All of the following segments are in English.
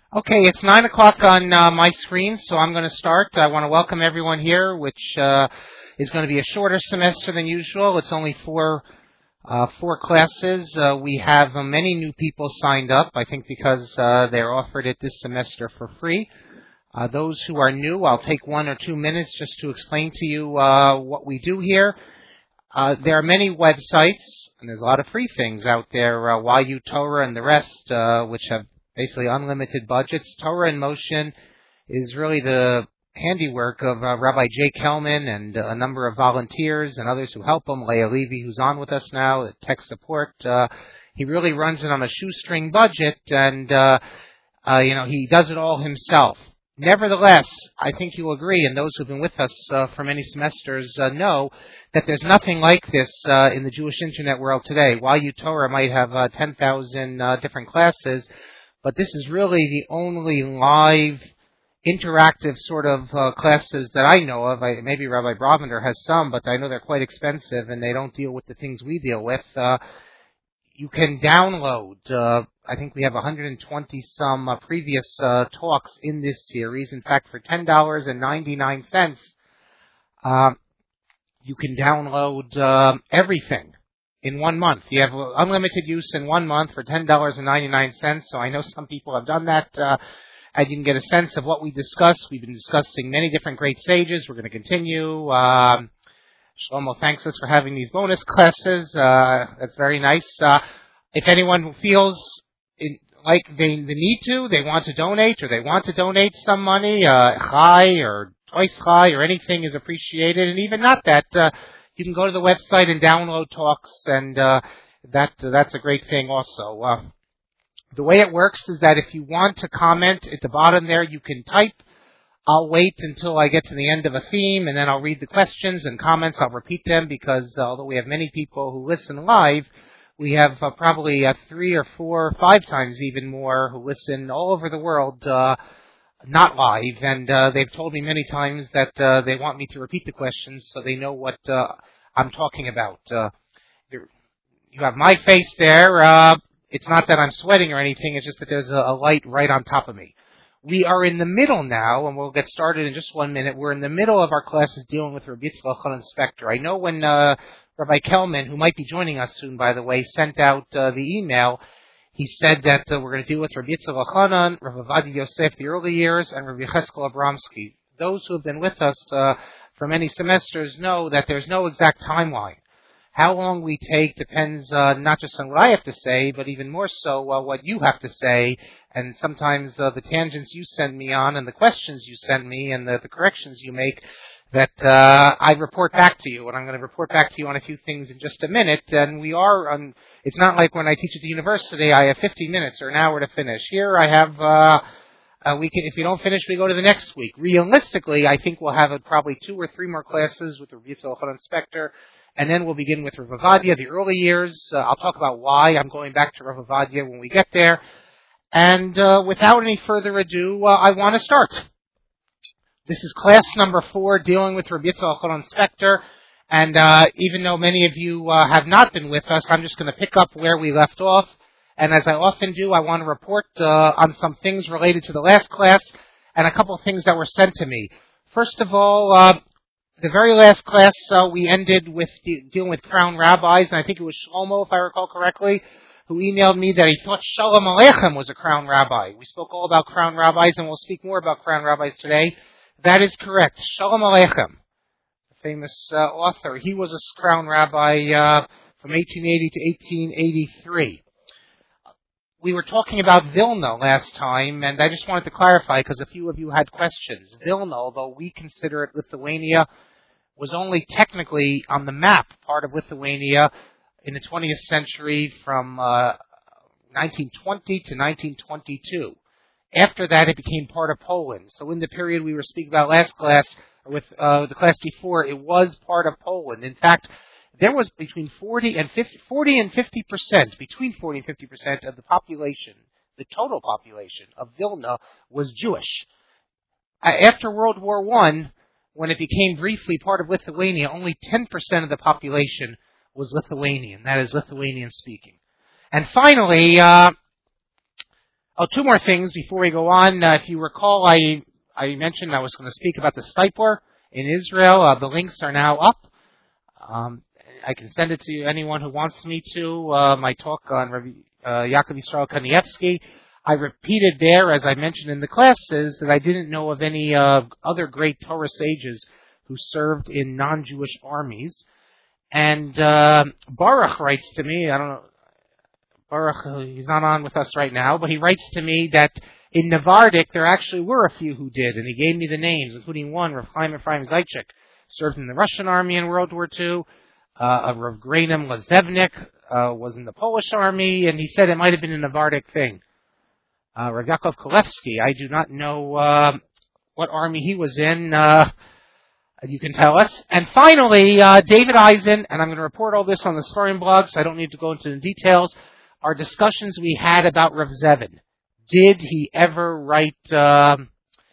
Okay, it's 9 o'clock on my screen, so I'm going to start. I want to welcome everyone here, which is going to be a shorter semester than usual. It's only four classes. We have many new people signed up, I think because they're offered it this semester for free. Those who are new, I'll take 1 or 2 minutes just to explain to you what we do here. There are many websites, and there's a lot of free things out there, YU Torah and the rest, which have basically unlimited budgets. Torah in Motion is really the handiwork of Rabbi Jay Kelman and a number of volunteers and others who help him. Leah Levy, who's on with us now, at tech support. He really runs it on a shoestring budget, and he does it all himself. Nevertheless, I think you'll agree, and those who've been with us for many semesters know that there's nothing like this in the Jewish internet world today. YU Torah might have 10,000 different classes, but this is really the only live, interactive sort of classes that I know of. Maybe Rabbi Bravender has some, but I know they're quite expensive, and they don't deal with the things we deal with. You can download, I think we have 120 some previous talks in this series. In fact, for $10.99, you can download everything in 1 month. You have unlimited use in 1 month for $10.99. So I know some people have done that. And you can get a sense of what we discuss. We've been discussing many different great sages. We're going to continue. Shlomo thanks us for having these bonus classes. That's very nice. If anyone feels like they need to, they want to donate, or they want to donate some money, chai or twice chai or anything is appreciated. And even not that, you can go to the website and download talks, and that's a great thing also. The way it works is that if you want to comment at the bottom there, you can type. I'll wait until I get to the end of a theme, and then I'll read the questions and comments. I'll repeat them because although we have many people who listen live, we have probably 3 or 4 or 5 times even more who listen all over the world, not live. And they've told me many times that they want me to repeat the questions so they know what I'm talking about. You have my face there. It's not that I'm sweating or anything. It's just that there's a light right on top of me. We are in the middle now, and we'll get started in just 1 minute. We're in the middle of our classes dealing with Rabbi Yitzchak Spector. I know when Rabbi Kelman, who might be joining us soon, by the way, sent out the email, he said that we're going to deal with Rabbi Yitzchak Elchanan, Rabbi Ovadia Yosef, the early years, and Rabbi Cheskel Abramsky. Those who have been with us for many semesters know that there's no exact timeline. How long we take depends not just on what I have to say, but even more so what you have to say, and sometimes the tangents you send me on, and the questions you send me, and the corrections you make, that I report back to you. And I'm going to report back to you on a few things in just a minute. And we are on. It's not like when I teach at the university, I have 50 minutes or an hour to finish. Here I have. We can, if you don't finish, we go to the next week. Realistically, I think we'll have probably 2 or 3 more classes with the Rabbi Yitzchak Spector. And then we'll begin with Rav Ovadia, the early years. I'll talk about why I'm going back to Rav Ovadia when we get there. And without any further ado, I want to start. This is class number 4, dealing with Rabbi Yitzchak Spector. And even though many of you have not been with us, I'm just going to pick up where we left off. And as I often do, I want to report on some things related to the last class and a couple of things that were sent to me. First of all, the very last class, we ended with dealing with crown rabbis, and I think it was Shlomo, if I recall correctly, who emailed me that he thought Shalom Aleichem was a crown rabbi. We spoke all about crown rabbis, and we'll speak more about crown rabbis today. That is correct. Shalom Aleichem, the famous author, he was a crown rabbi from 1880 to 1883. We were talking about Vilna last time, and I just wanted to clarify because a few of you had questions. Vilna, although we consider it Lithuania, was only technically on the map part of Lithuania in the 20th century from 1920 to 1922. After that, it became part of Poland. So in the period we were speaking about last class, or with the class before, it was part of Poland. In fact, there was between 40 and 50%, between 40 and 50% of the population, the total population of Vilna was Jewish. After World War I, when it became briefly part of Lithuania, only 10% of the population was Lithuanian. That is Lithuanian speaking. And finally, Oh, two more things before we go on. If you recall, I mentioned I was going to speak about the Stipler in Israel. The links are now up. I can send it to anyone who wants me to. My talk on Yaakov Yisrael Kanievsky. I repeated there, as I mentioned in the classes, that I didn't know of any other great Torah sages who served in non-Jewish armies. And Baruch writes to me, I don't know, Baruch, he's not on with us right now, but he writes to me that in Navardik there actually were a few who did, and he gave me the names, including one, Rav Chaim Ephraim Zaitchik, served in the Russian army in World War II. Rav Granim Lazevnik was in the Polish army, and he said it might have been a Navardik thing. Rav Yaakov Kolevsky, I do not know what army he was in. You can tell us. And finally, David Eisen, and I'm going to report all this on the Sfarim blog, so I don't need to go into the details, are discussions we had about Rav Zevin. Did he ever write, did Rav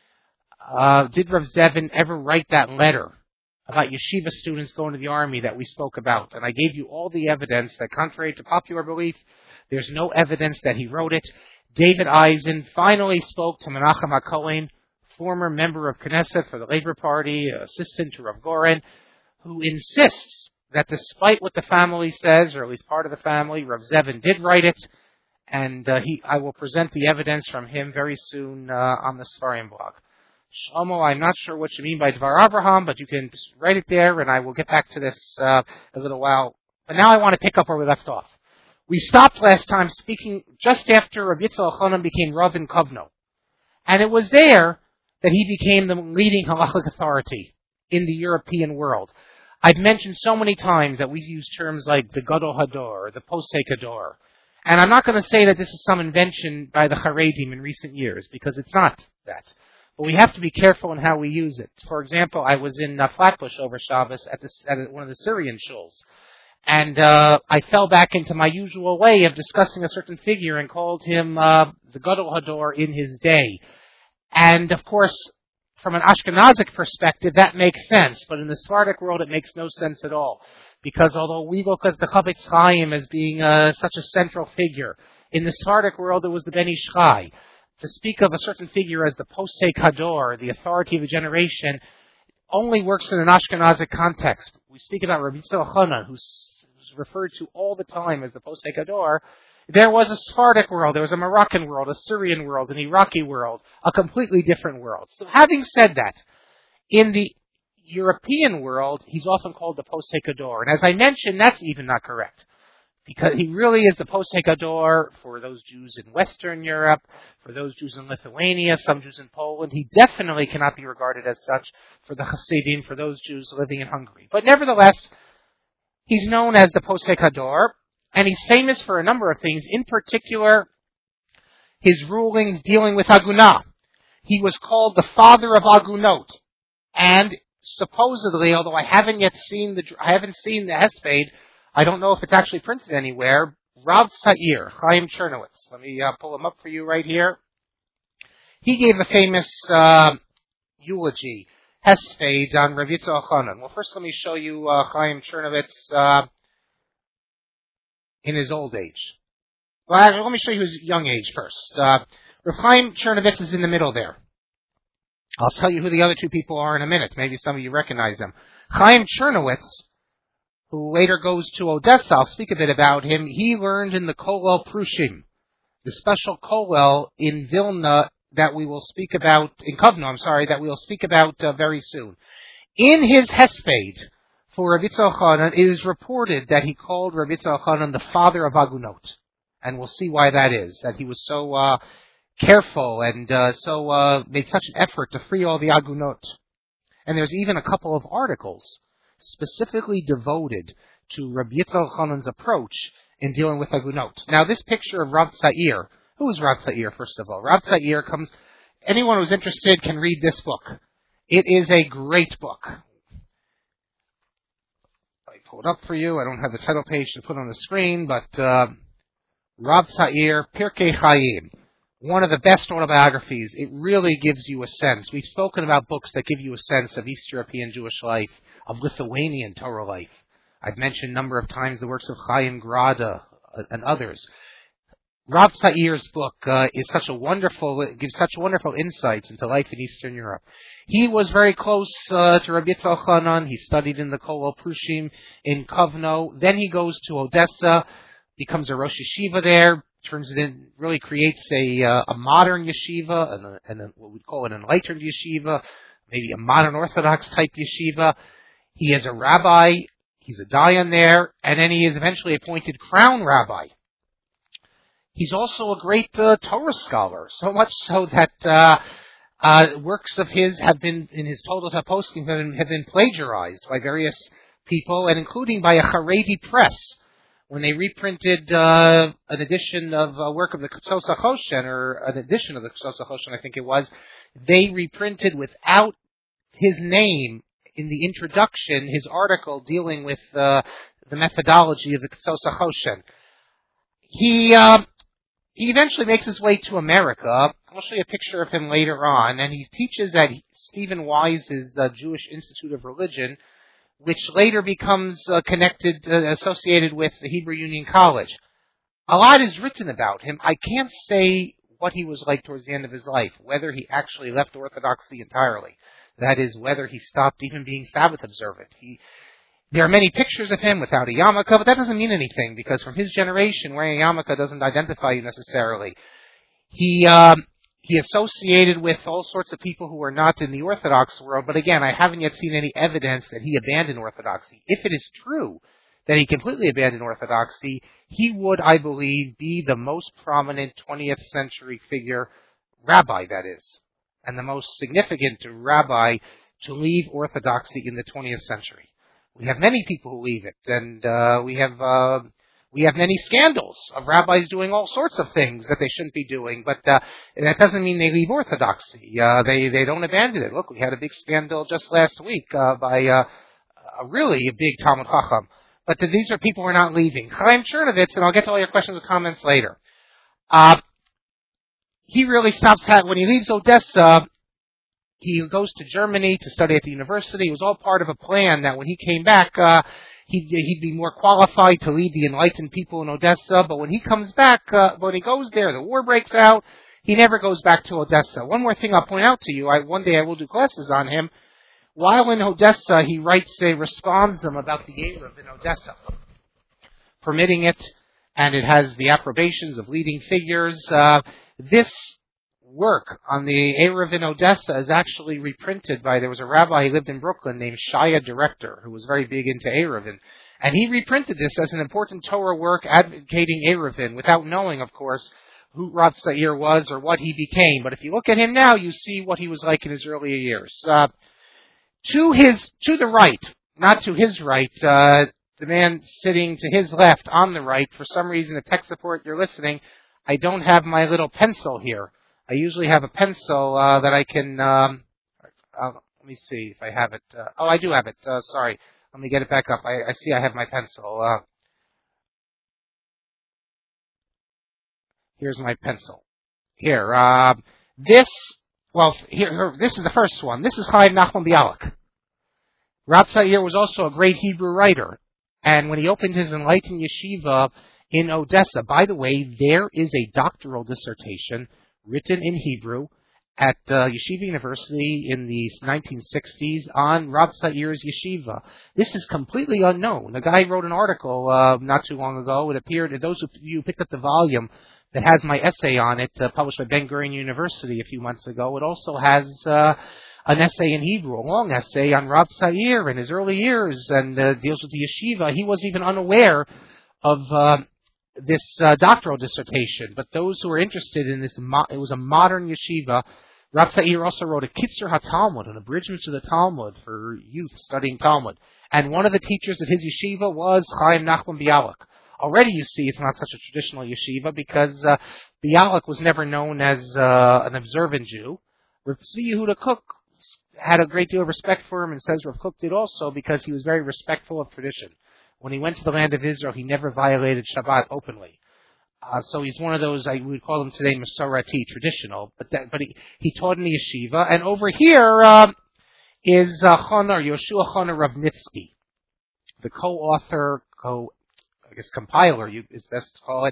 Zevin ever write that letter about yeshiva students going to the army that we spoke about? And I gave you all the evidence that, contrary to popular belief, there's no evidence that he wrote it. David Eisen finally spoke to Menachem HaKohen, former member of Knesset for the Labor Party, assistant to Rav Goren, who insists that despite what the family says, or at least part of the family, Rav Zevin did write it, and I will present the evidence from him very soon on the Sfarim blog. Shlomo, I'm not sure what you mean by Dvar Avraham, but you can just write it there, and I will get back to this a little while. But now I want to pick up where we left off. We stopped last time speaking just after Rav Yitzhak Elchanan became Rav in Kovno. And it was there that he became the leading halachic authority in the European world. I've mentioned so many times that we use terms like the Gadol Hador, or the Posek Hador. And I'm not going to say that this is some invention by the Haredim in recent years, because it's not that. But we have to be careful in how we use it. For example, I was in Flatbush over Shabbos at one of the Syrian shuls. And I fell back into my usual way of discussing a certain figure and called him the Gadol Hador in his day. And, of course, from an Ashkenazic perspective, that makes sense. But in the Sephardic world, it makes no sense at all. Because although we look at the Chavetz Chaim as being such a central figure, in the Sephardic world, it was the Ben Ish Chai. To speak of a certain figure as the Posek Hador, the authority of a generation, only works in an Ashkenazic context. We speak about Rabbi Yitzhak Elchanan, who's referred to all the time as the Posek Hador. There was a Sephardic world, there was a Moroccan world, a Syrian world, an Iraqi world, a completely different world. So having said that, in the European world, he's often called the Posek Hador. And as I mentioned, that's even not correct. Because he really is the Posek Hador for those Jews in Western Europe, for those Jews in Lithuania, some Jews in Poland. He definitely cannot be regarded as such for the Hasidim, for those Jews living in Hungary. But nevertheless, he's known as the Posek Hador, and he's famous for a number of things, in particular, his rulings dealing with Agunah. He was called the father of Agunot, and supposedly, although I haven't seen the Hesped, I don't know if it's actually printed anywhere, Rav Tzair, Chaim Chernowitz. Let me pull him up for you right here. He gave a famous eulogy, Hesped, on Rav Yitzhak Elchanan. Well, first let me show you Chaim Chernowitz in his old age. Well, actually, let me show you his young age first. Rav Chaim Chernowitz is in the middle there. I'll tell you who the other two people are in a minute. Maybe some of you recognize them. Chaim Chernowitz, who later goes to Odessa, I'll speak a bit about him. He learned in the Kollel Prushim, the special Kollel in Vilna that we will speak about, in Kovno, that we will speak about very soon. In his Hesped for Rav Yitzhak Elchanan, it is reported that he called Rav Yitzhak Elchanan the father of Agunot. And we'll see why that is, that he was so careful and made such an effort to free all the Agunot. And there's even a couple of articles specifically devoted to Rabbi Yitzhak Elchanan's approach in dealing with Agunot. Now, this picture of Rav Tzair, who is Rav Tzair, first of all? Rav Tzair anyone who's interested can read this book. It is a great book. I pull it up for you. I don't have the title page to put on the screen, but Rav Tzair, Pirkei Chaim, one of the best autobiographies. It really gives you a sense. We've spoken about books that give you a sense of East European Jewish life, of Lithuanian Torah life. I've mentioned a number of times the works of Chaim Grada and others. Rav Sair's book is such a wonderful, it gives such wonderful insights into life in Eastern Europe. He was very close to Rabbi Yitzchak Chanan. He studied in the Kol Prushim in Kovno. Then he goes to Odessa, becomes a Rosh Yeshiva there, turns it in, really creates a modern yeshiva, and what we'd call an enlightened yeshiva, maybe a modern Orthodox type yeshiva. He is a rabbi, he's a dayan there, and then he is eventually appointed crown rabbi. He's also a great Torah scholar, so much so that works of his have been, in his Toldot HaPoskim, have been plagiarized by various people, and including by a Haredi press. When they reprinted an edition of a work of the Ketzos HaChoshen, or an edition of the Ketzos HaChoshen, I think it was, they reprinted without his name in the introduction his article dealing with the methodology of the Ketzos HaChoshen. He eventually makes his way to America. I'll show you a picture of him later on, and he teaches at Stephen Wise's Jewish Institute of Religion, which later becomes associated with the Hebrew Union College. A lot is written about him. I can't say what he was like towards the end of his life, whether he actually left Orthodoxy entirely. That is, whether he stopped even being Sabbath observant. There are many pictures of him without a yarmulke, but that doesn't mean anything, because from his generation, wearing a yarmulke doesn't identify you necessarily. He associated with all sorts of people who were not in the Orthodox world, but again, I haven't yet seen any evidence that he abandoned Orthodoxy. If it is true that he completely abandoned Orthodoxy, he would, I believe, be the most prominent 20th century figure, rabbi that is, and the most significant rabbi to leave Orthodoxy in the 20th century. We have many people who leave it, and we have many scandals of rabbis doing all sorts of things that they shouldn't be doing, but that doesn't mean they leave Orthodoxy. They don't abandon it. Look, we had a big scandal just last week by a big Talmud Chacham. But these are people who are not leaving. Chaim Chernovitz, and I'll get to all your questions and comments later. He really stops when he leaves Odessa. He goes to Germany to study at the university. It was all part of a plan that when he came back, he'd be more qualified to lead the enlightened people in Odessa. But when he comes back, when he goes there, the war breaks out. He never goes back to Odessa. One more thing I'll point out to you. One day I will do classes on him. While in Odessa, he writes a responsum about the Eruv in Odessa, permitting it, and it has the approbations of leading figures. This work on the Eruv in Odessa is actually reprinted there was a rabbi who lived in Brooklyn named Shaya Director, who was very big into Eruvin, and he reprinted this as an important Torah work advocating Eruvin, without knowing, of course, who Rav Sair was or what he became. But if you look at him now, you see what he was like in his earlier years. To the right, not to his right, the man sitting to his left on the right, for some reason, the tech support you're listening, I don't have my little pencil here. I usually have a pencil that I can, let me see if I have it. I do have it. Sorry. Let me get it back up. I see I have my pencil. Here's my pencil. Here. This is the first one. This is Chaim Nachman Bialik. Rav Sair was also a great Hebrew writer. And when he opened his enlightened yeshiva in Odessa, by the way, there is a doctoral dissertation written in Hebrew at Yeshiva University in the 1960s on Rav Sair's yeshiva. This is completely unknown. The guy wrote an article not too long ago. It appeared, those of you who picked up the volume that has my essay on it, published by Ben Gurion University a few months ago, it also has an essay in Hebrew, a long essay on Rav Sair in his early years, and deals with the yeshiva. He was even unaware of this doctoral dissertation, but those who were interested in this, it was a modern yeshiva. Rav Sair also wrote a Kitzur HaTalmud, an abridgment to the Talmud for youth studying Talmud. And one of the teachers of his yeshiva was Chaim Nachman Bialik. Already you see it's not such a traditional yeshiva because Bialik was never known as an observant Jew. Rav Tzvi Yehuda Kook had a great deal of respect for him, and says Rav Kook did also because he was very respectful of tradition. When he went to the land of Israel, he never violated Shabbat openly. So he's one of those, we would call him today Masorati, traditional, but he taught in the yeshiva. And over here is Yoshua Chana Ravnitsky, the co-author, compiler, is best to call it,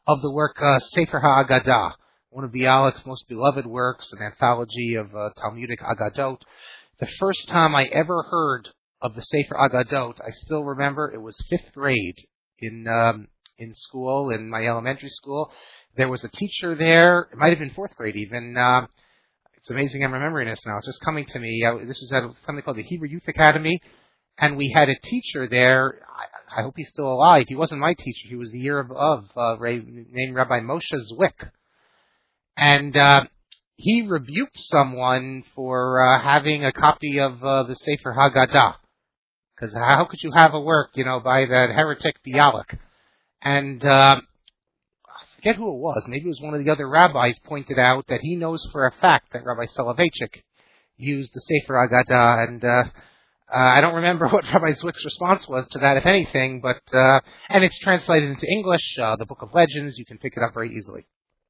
of the work Sefer HaAgadah, one of Bialik's most beloved works, an anthology of Talmudic Agadot. The first time I ever heard of the Sefer Agadot, I still remember it was 5th grade in school, in my elementary school. There was a teacher there. It might have been 4th grade even. It's amazing I'm remembering this now. It's just coming to me. This is at something called the Hebrew Youth Academy, and we had a teacher there. I hope he's still alive. He wasn't my teacher. He was the year of named Rabbi Moshe Zwick. And he rebuked someone for having a copy of the Sefer Haggadah. Because how could you have a work, by that heretic Bialik? And I forget who it was. Maybe it was one of the other rabbis pointed out that he knows for a fact that Rabbi Soloveitchik used the Sefer Haggadah. And I don't remember what Rabbi Zwick's response was to that, if anything. But and it's translated into English, the Book of Legends. You can pick it up very easily.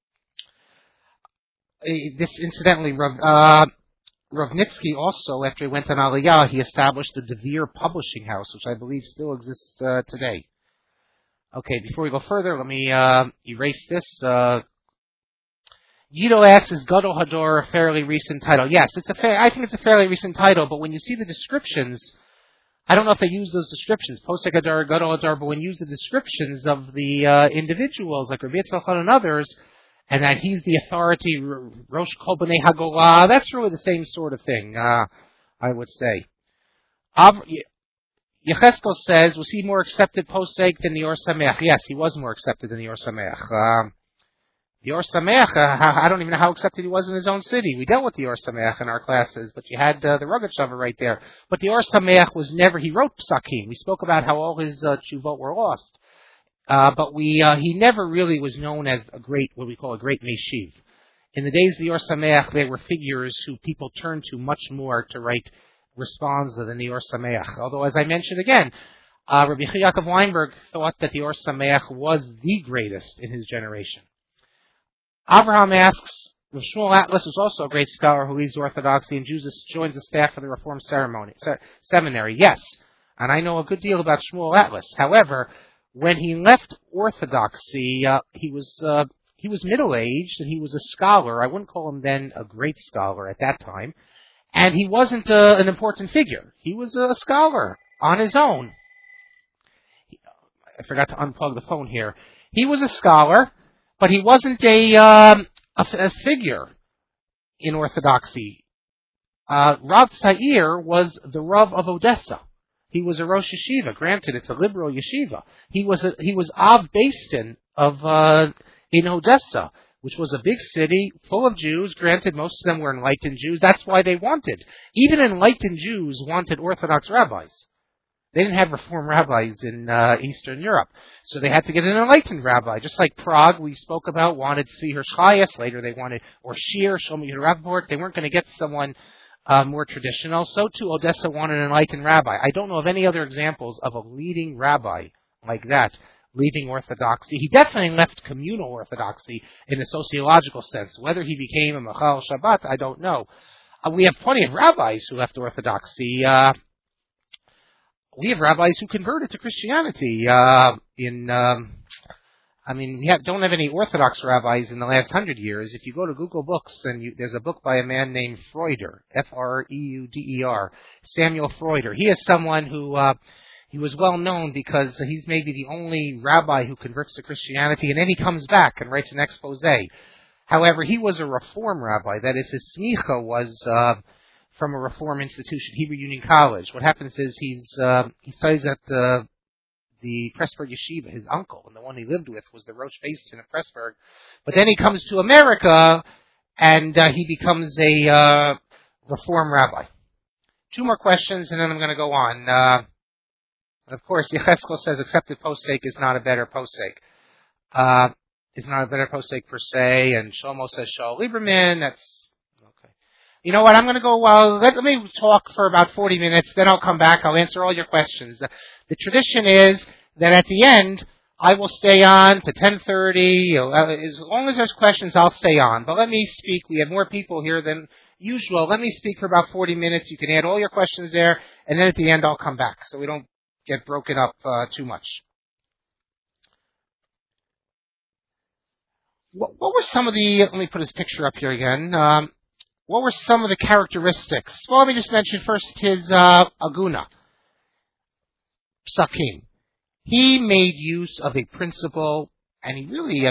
This, incidentally, Ravnitsky also, after he went on Aliyah, he established the Devere Publishing House, which I believe still exists today. Okay, before we go further, let me erase this. Yido asks, is Gadol Hador a fairly recent title? Yes, I think it's a fairly recent title, but when you see the descriptions, I don't know if they use those descriptions, Posek Hador, Gadol Hador, but when you use the descriptions of the individuals, like Rabbi Yitzchak and others, and that he's the authority, Rosh Kol B'nei Hagolah, that's really the same sort of thing, I would say. Yecheskel says, was he more accepted Posek than the Or Sameach? Yes, he was more accepted than the Or Sameach. The Or Sameach, I don't even know how accepted he was in his own city. We dealt with the Or Sameach in our classes, but you had the Rogatchover right there. But the Or Sameach was never, he wrote Psakim. We spoke about how all his tshuvot were lost. But he never really was known as what we call a great Meshiv. In the days of the Or Sameach, there were figures who people turned to much more to write responsa than the Or Sameach. Although, as I mentioned again, Rabbi Yaakov Weinberg thought that the Or Sameach was the greatest in his generation. Abraham asks, Rav Shmuel Atlas was also a great scholar who leaves Orthodoxy and joins the staff of the Reform Seminary. Yes, and I know a good deal about Shmuel Atlas. However, when he left Orthodoxy, he was middle-aged and he was a scholar. I wouldn't call him then a great scholar at that time. And he wasn't an important figure. He was a scholar on his own. I forgot to unplug the phone here. He was a scholar, but he wasn't a figure in Orthodoxy. Rav Tzair was the Rav of Odessa. He was a Rosh Yeshiva. Granted, it's a liberal yeshiva. He was Av Beistin in Odessa, which was a big city full of Jews. Granted, most of them were enlightened Jews. That's why they wanted. Even enlightened Jews wanted Orthodox rabbis. They didn't have Reform rabbis in Eastern Europe. So they had to get an enlightened rabbi. Just like Prague, we spoke about, wanted Tzvi Hirschchayes. Later they wanted, or Shir, Shlomo Yehuda. They weren't going to get someone more traditional. So too, Odessa wanted an enlightened rabbi. I don't know of any other examples of a leading rabbi like that leaving Orthodoxy. He definitely left communal Orthodoxy in a sociological sense. Whether he became a Machal Shabbat, I don't know. We have plenty of rabbis who left Orthodoxy. We have rabbis who converted to Christianity. We don't have any Orthodox rabbis in the last 100 years. If you go to Google Books, and there's a book by a man named Freuder, Freuder, Samuel Freuder. He is someone who he was well known because he's maybe the only rabbi who converts to Christianity, and then he comes back and writes an expose. However, he was a Reform rabbi. That is, his smicha was from a Reform institution, Hebrew Union College. What happens is he studies at the Pressburg Yeshiva. His uncle, and the one he lived with, was the Rosh Beistin of Pressburg. But then he comes to America, and he becomes a Reform rabbi. 2 more questions, and then I'm going to go on. Of course, Yecheskel says accepted posek is not a better posek. It's not a better posek per se, and Shlomo says Shaul Lieberman. That's okay. You know what? I'm going to go. Let me talk for about 40 minutes. Then I'll come back. I'll answer all your questions. The tradition is that at the end I will stay on to 10:30. As long as there's questions, I'll stay on. But let me speak. We have more people here than usual. Let me speak for about 40 minutes. You can add all your questions there, and then at the end I'll come back, so we don't get broken up too much. What were some of the? Let me put his picture up here again. What were some of the characteristics? Well, let me just mention first his aguna, Sakim. He made use of a principle, and he really,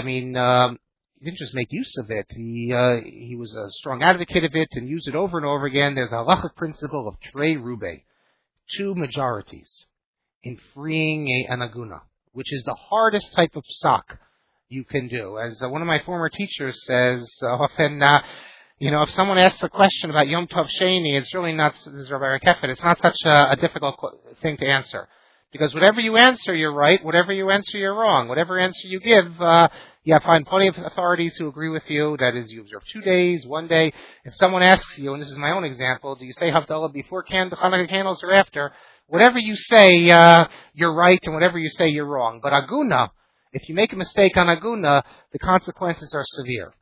he didn't just make use of it. He was a strong advocate of it and used it over and over again. There's a halachic principle of trei rube, two majorities, in freeing an aguna, which is the hardest type of psak you can do. As one of my former teachers says, often, if someone asks a question about Yom Tov Sheni, it's really not, this is Rabbi Rekefet, it's not such a difficult thing to answer. Because whatever you answer, you're right. Whatever you answer, you're wrong. Whatever answer you give, you find plenty of authorities who agree with you. That is, you observe 2 days, 1 day. If someone asks you, and this is my own example, do you say Havdalah before Hanukkah candles or after? Whatever you say, you're right, and whatever you say, you're wrong. But aguna, if you make a mistake on aguna, the consequences are severe.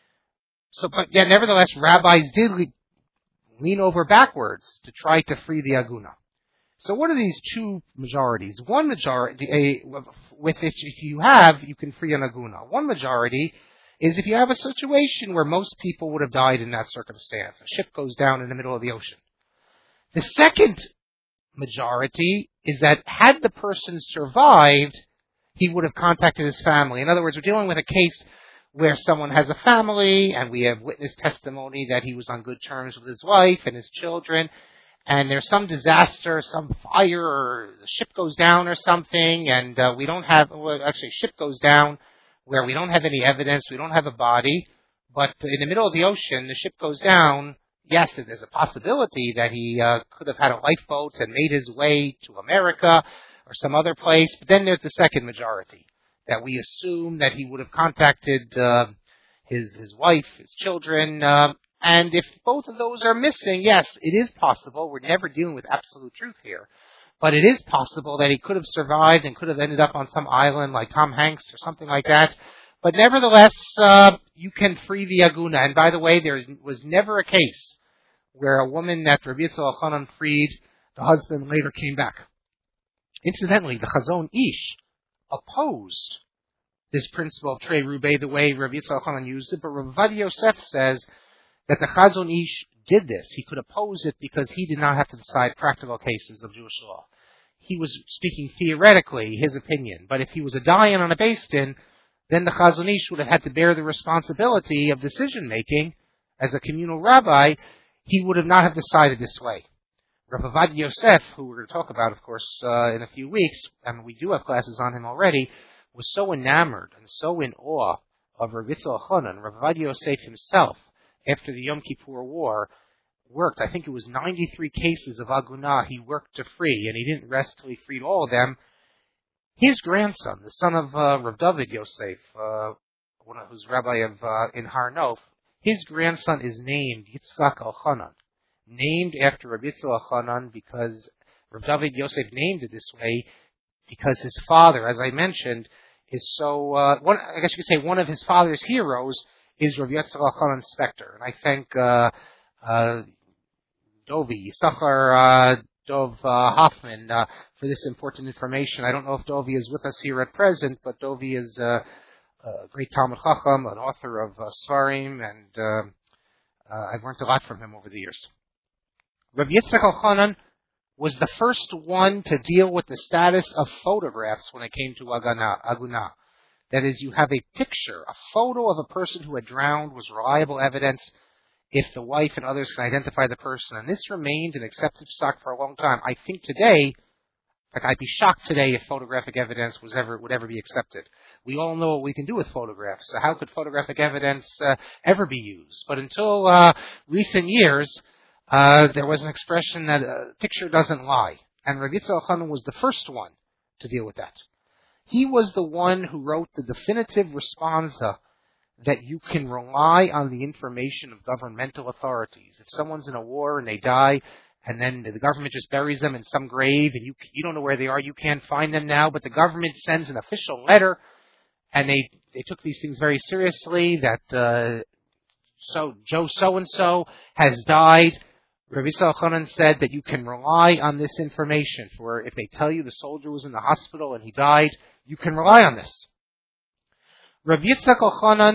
But yet, nevertheless, rabbis did lean over backwards to try to free the aguna. So what are these two majorities? One majority, with which if you can free an aguna. One majority is if you have a situation where most people would have died in that circumstance. A ship goes down in the middle of the ocean. The second majority is that had the person survived, he would have contacted his family. In other words, we're dealing with a case where someone has a family and we have witness testimony that he was on good terms with his wife and his children, and there's some disaster, some fire, or the ship goes down or something, and ship goes down where we don't have any evidence, we don't have a body, but in the middle of the ocean, the ship goes down. Yes, there's a possibility that he could have had a lifeboat and made his way to America or some other place, but then there's the second majority, that we assume that he would have contacted his wife, his children, and if both of those are missing, yes, it is possible. We're never dealing with absolute truth here. But it is possible that he could have survived and could have ended up on some island like Tom Hanks or something like that. But nevertheless, you can free the aguna. And by the way, there was never a case where a woman that Rabbi Yitzchak Elchanan freed, the husband later came back. Incidentally, the Chazon Ish opposed this principle of trei rube the way Rabbi Yitzchak Elchanan used it, but Rav Ovadia Yosef says that the Chazon Ish did this. He could oppose it because he did not have to decide practical cases of Jewish law. He was speaking theoretically, his opinion. But if he was a dayan on a Beis Din, then the Chazon Ish would have had to bear the responsibility of decision-making as a communal rabbi. He would have not have decided this way. Rav Ovadia Yosef, who we're going to talk about, of course, in a few weeks, and we do have classes on him already, was so enamored and so in awe of Rav Yitzchak Elchanan, Rav Ovadia Yosef himself, after the Yom Kippur War, worked, I think it was 93 cases of aguna he worked to free, and he didn't rest till he freed all of them. His grandson, the son of Rav David Yosef, who's rabbi in Har Nof, his grandson is named Yitzchak Elchanan, named after Rav Yitzchak Elchanan because Rav David Yosef named it this way because his father, as I mentioned, is so, I guess you could say one of his father's heroes is Rav Yitzchak Elchanan Spector. And I thank Dovi, Yisachar Dov Hoffman, for this important information. I don't know if Dovi is with us here at present, but Dovi is a great Talmud Chacham, an author of Svarim, and I've learned a lot from him over the years. Rav Yitzchak Elchanan was the first one to deal with the status of photographs when it came to aguna. That is, you have a picture, a photo of a person who had drowned was reliable evidence if the wife and others can identify the person. And this remained an accepted stock for a long time. I think today, I'd be shocked today if photographic evidence would ever be accepted. We all know what we can do with photographs. So how could photographic evidence ever be used? But until recent years, there was an expression that a picture doesn't lie. And Rav Yitzchak Elchanan was the first one to deal with that. He was the one who wrote the definitive responsa that you can rely on the information of governmental authorities. If someone's in a war and they die, and then the government just buries them in some grave, and you don't know where they are, you can't find them now, but the government sends an official letter, and they took these things very seriously, that Joe so-and-so has died. Rav Yitzchak Elchanan said that you can rely on this information. For if they tell you the soldier was in the hospital and he died, you can rely on this. Rav Yitzchak Elchanan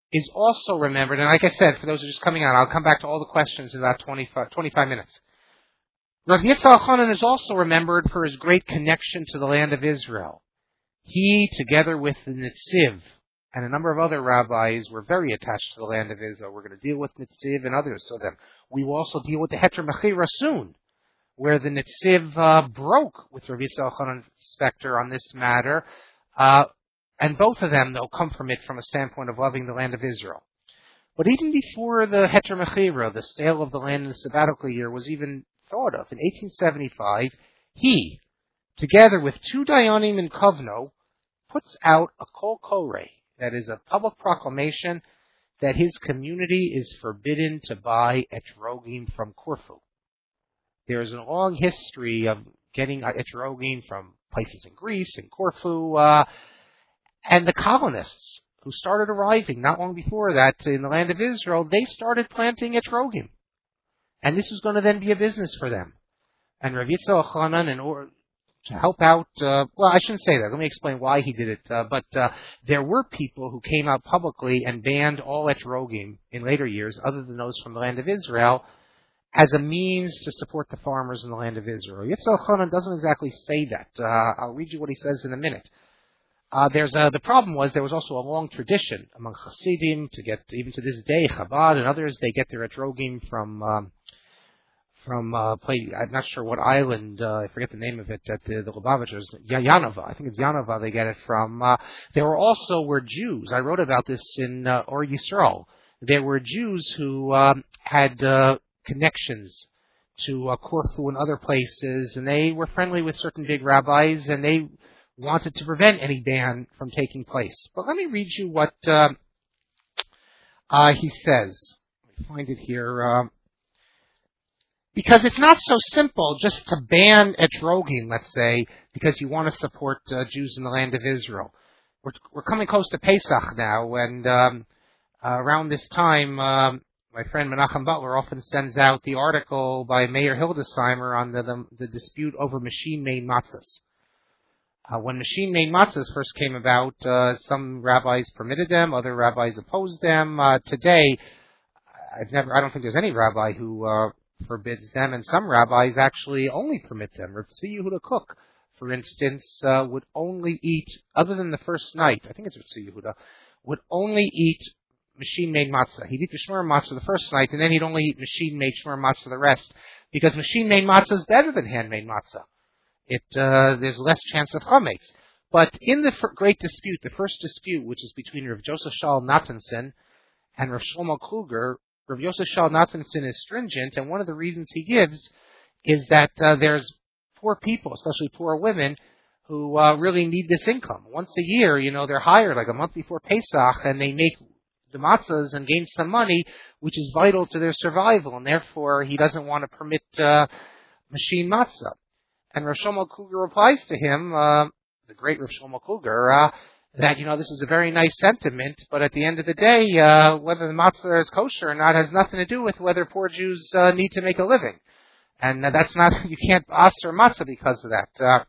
is also remembered, and like I said, for those who are just coming on, I'll come back to all the questions in about 25 minutes. Rav Yitzhak Elchanan is also remembered for his great connection to the land of Israel. He, together with the Netziv and a number of other rabbis, were very attached to the land of Israel. We're going to deal with Netziv and others. So then we will also deal with the Heter Mechira soon, where the Netziv broke with Rav Yitzhak Elchanan's specter on this matter. And both of them, they'll come from it from a standpoint of loving the land of Israel. But even before the Heter Mechira, the sale of the land in the sabbatical year, was even thought of, in 1875, he, together with two Dayanim in Kovno, puts out a Kol Koreh, that is a public proclamation that his community is forbidden to buy etrogim from Corfu. There is a long history of getting etrogim from places in Greece and Corfu, and the colonists who started arriving not long before that in the land of Israel, they started planting etrogim. And this was going to then be a business for them. And Rav Yitzhak Elchanan, in order to help out, well, I shouldn't say that. Let me explain why he did it. But there were people who came out publicly and banned all etrogim in later years, other than those from the land of Israel, as a means to support the farmers in the land of Israel. Yitzhak Elchanan doesn't exactly say that. I'll read you what he says in a minute. The problem was there was also a long tradition among Hasidim to get, even to this day, Chabad and others, they get their etrogim from I'm not sure what island, I forget the name of it, that the Lubavitchers, Yanova, I think it's Yanova they get it from. There were Jews, I wrote about this in Or Yisrael, there were Jews who had connections to Corfu and other places, and they were friendly with certain big rabbis, and they wanted to prevent any ban from taking place. But let me read you what he says. Let me find it here. Because it's not so simple just to ban etrogim, let's say, because you want to support Jews in the land of Israel. We're coming close to Pesach now, and around this time, my friend Menachem Butler often sends out the article by Meir Hildesheimer on the dispute over machine-made matzahs. When machine-made matzahs first came about, some rabbis permitted them, other rabbis opposed them. Today, I don't think there's any rabbi who forbids them, and some rabbis actually only permit them. Rav Tzvi Yehuda Kook, for instance, would only eat, other than the first night, I think it's Rav Tzvi Yehuda, would only eat machine-made matzah. He'd eat the shmur matzah the first night, and then he'd only eat machine-made shmur matzah the rest, because machine-made matzah is better than handmade matzah. There's less chance of chametz. But in the great dispute, the first dispute, which is between Rav Joseph Shaul Nathanson and Rav Shlomo Kluger, Rav Yosef Shaul Nathanson is stringent, and one of the reasons he gives is that there's poor people, especially poor women, who really need this income. Once a year, they're hired like a month before Pesach, and they make the matzahs and gain some money, which is vital to their survival, and therefore he doesn't want to permit machine matzah. And Rav Shlomo Kluger replies to him, the great Rav Shlomo Kluger, that, this is a very nice sentiment, but at the end of the day, whether the matzah is kosher or not has nothing to do with whether poor Jews need to make a living. And that's not, you can't aser matzah because of that.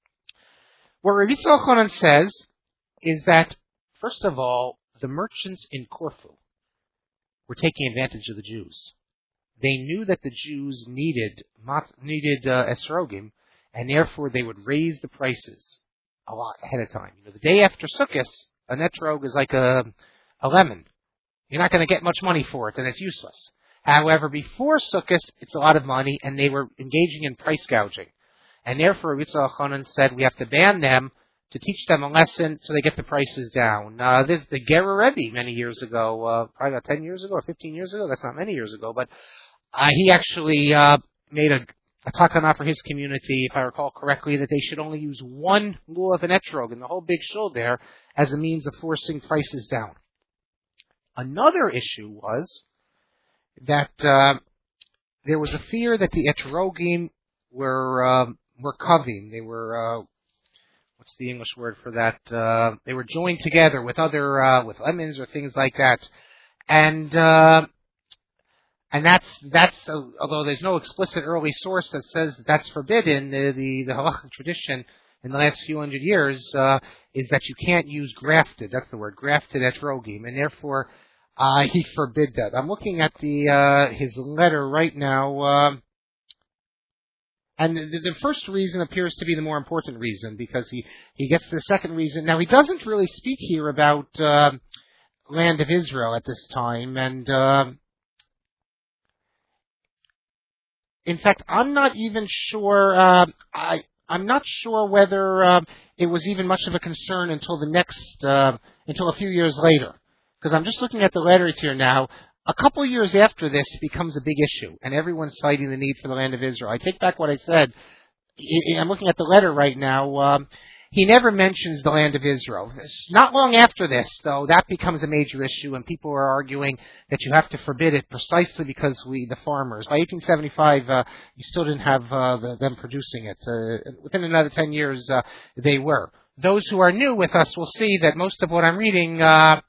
What Rav Yitzhak Elchanan says is that, first of all, the merchants in Corfu were taking advantage of the Jews. They knew that the Jews needed esrogim, and therefore they would raise the prices a lot ahead of time. The day after Sukkot, an etrog is like a lemon. You're not going to get much money for it, and it's useless. However, before Sukkot, it's a lot of money, and they were engaging in price gouging. And therefore, Yitzhak Elchanan said we have to ban them to teach them a lesson so they get the prices down. There's the Gerer Rebbe many years ago, probably about 10 years ago or 15 years ago. That's not many years ago, but he actually made a takana for his community, if I recall correctly, that they should only use one lulav and etrog in the whole big shul there as a means of forcing prices down. Another issue was that there was a fear that the etrogim were kavim. They were what's the English word for that? They were joined together with other with lemons or things like that, and that's although there's no explicit early source that says that's forbidden, the halachic tradition in the last few hundred years is that you can't use grafted, that's the word, grafted etrogim, and therefore he forbid that. I'm looking at his letter right now, and the first reason appears to be the more important reason, because he gets to the second reason. Now, he doesn't really speak here about land of Israel at this time, and in fact, I'm not even sure. I'm not sure whether it was even much of a concern until until a few years later, because I'm just looking at the letters here now. A couple of years after this, it becomes a big issue, and everyone's citing the need for the land of Israel. I take back what I said. I'm looking at the letter right now. He never mentions the land of Israel. Not long after this, though, that becomes a major issue, and people are arguing that you have to forbid it precisely because the farmers. By 1875, you still didn't have them producing it. Within another 10 years, they were. Those who are new with us will see that most of what I'm reading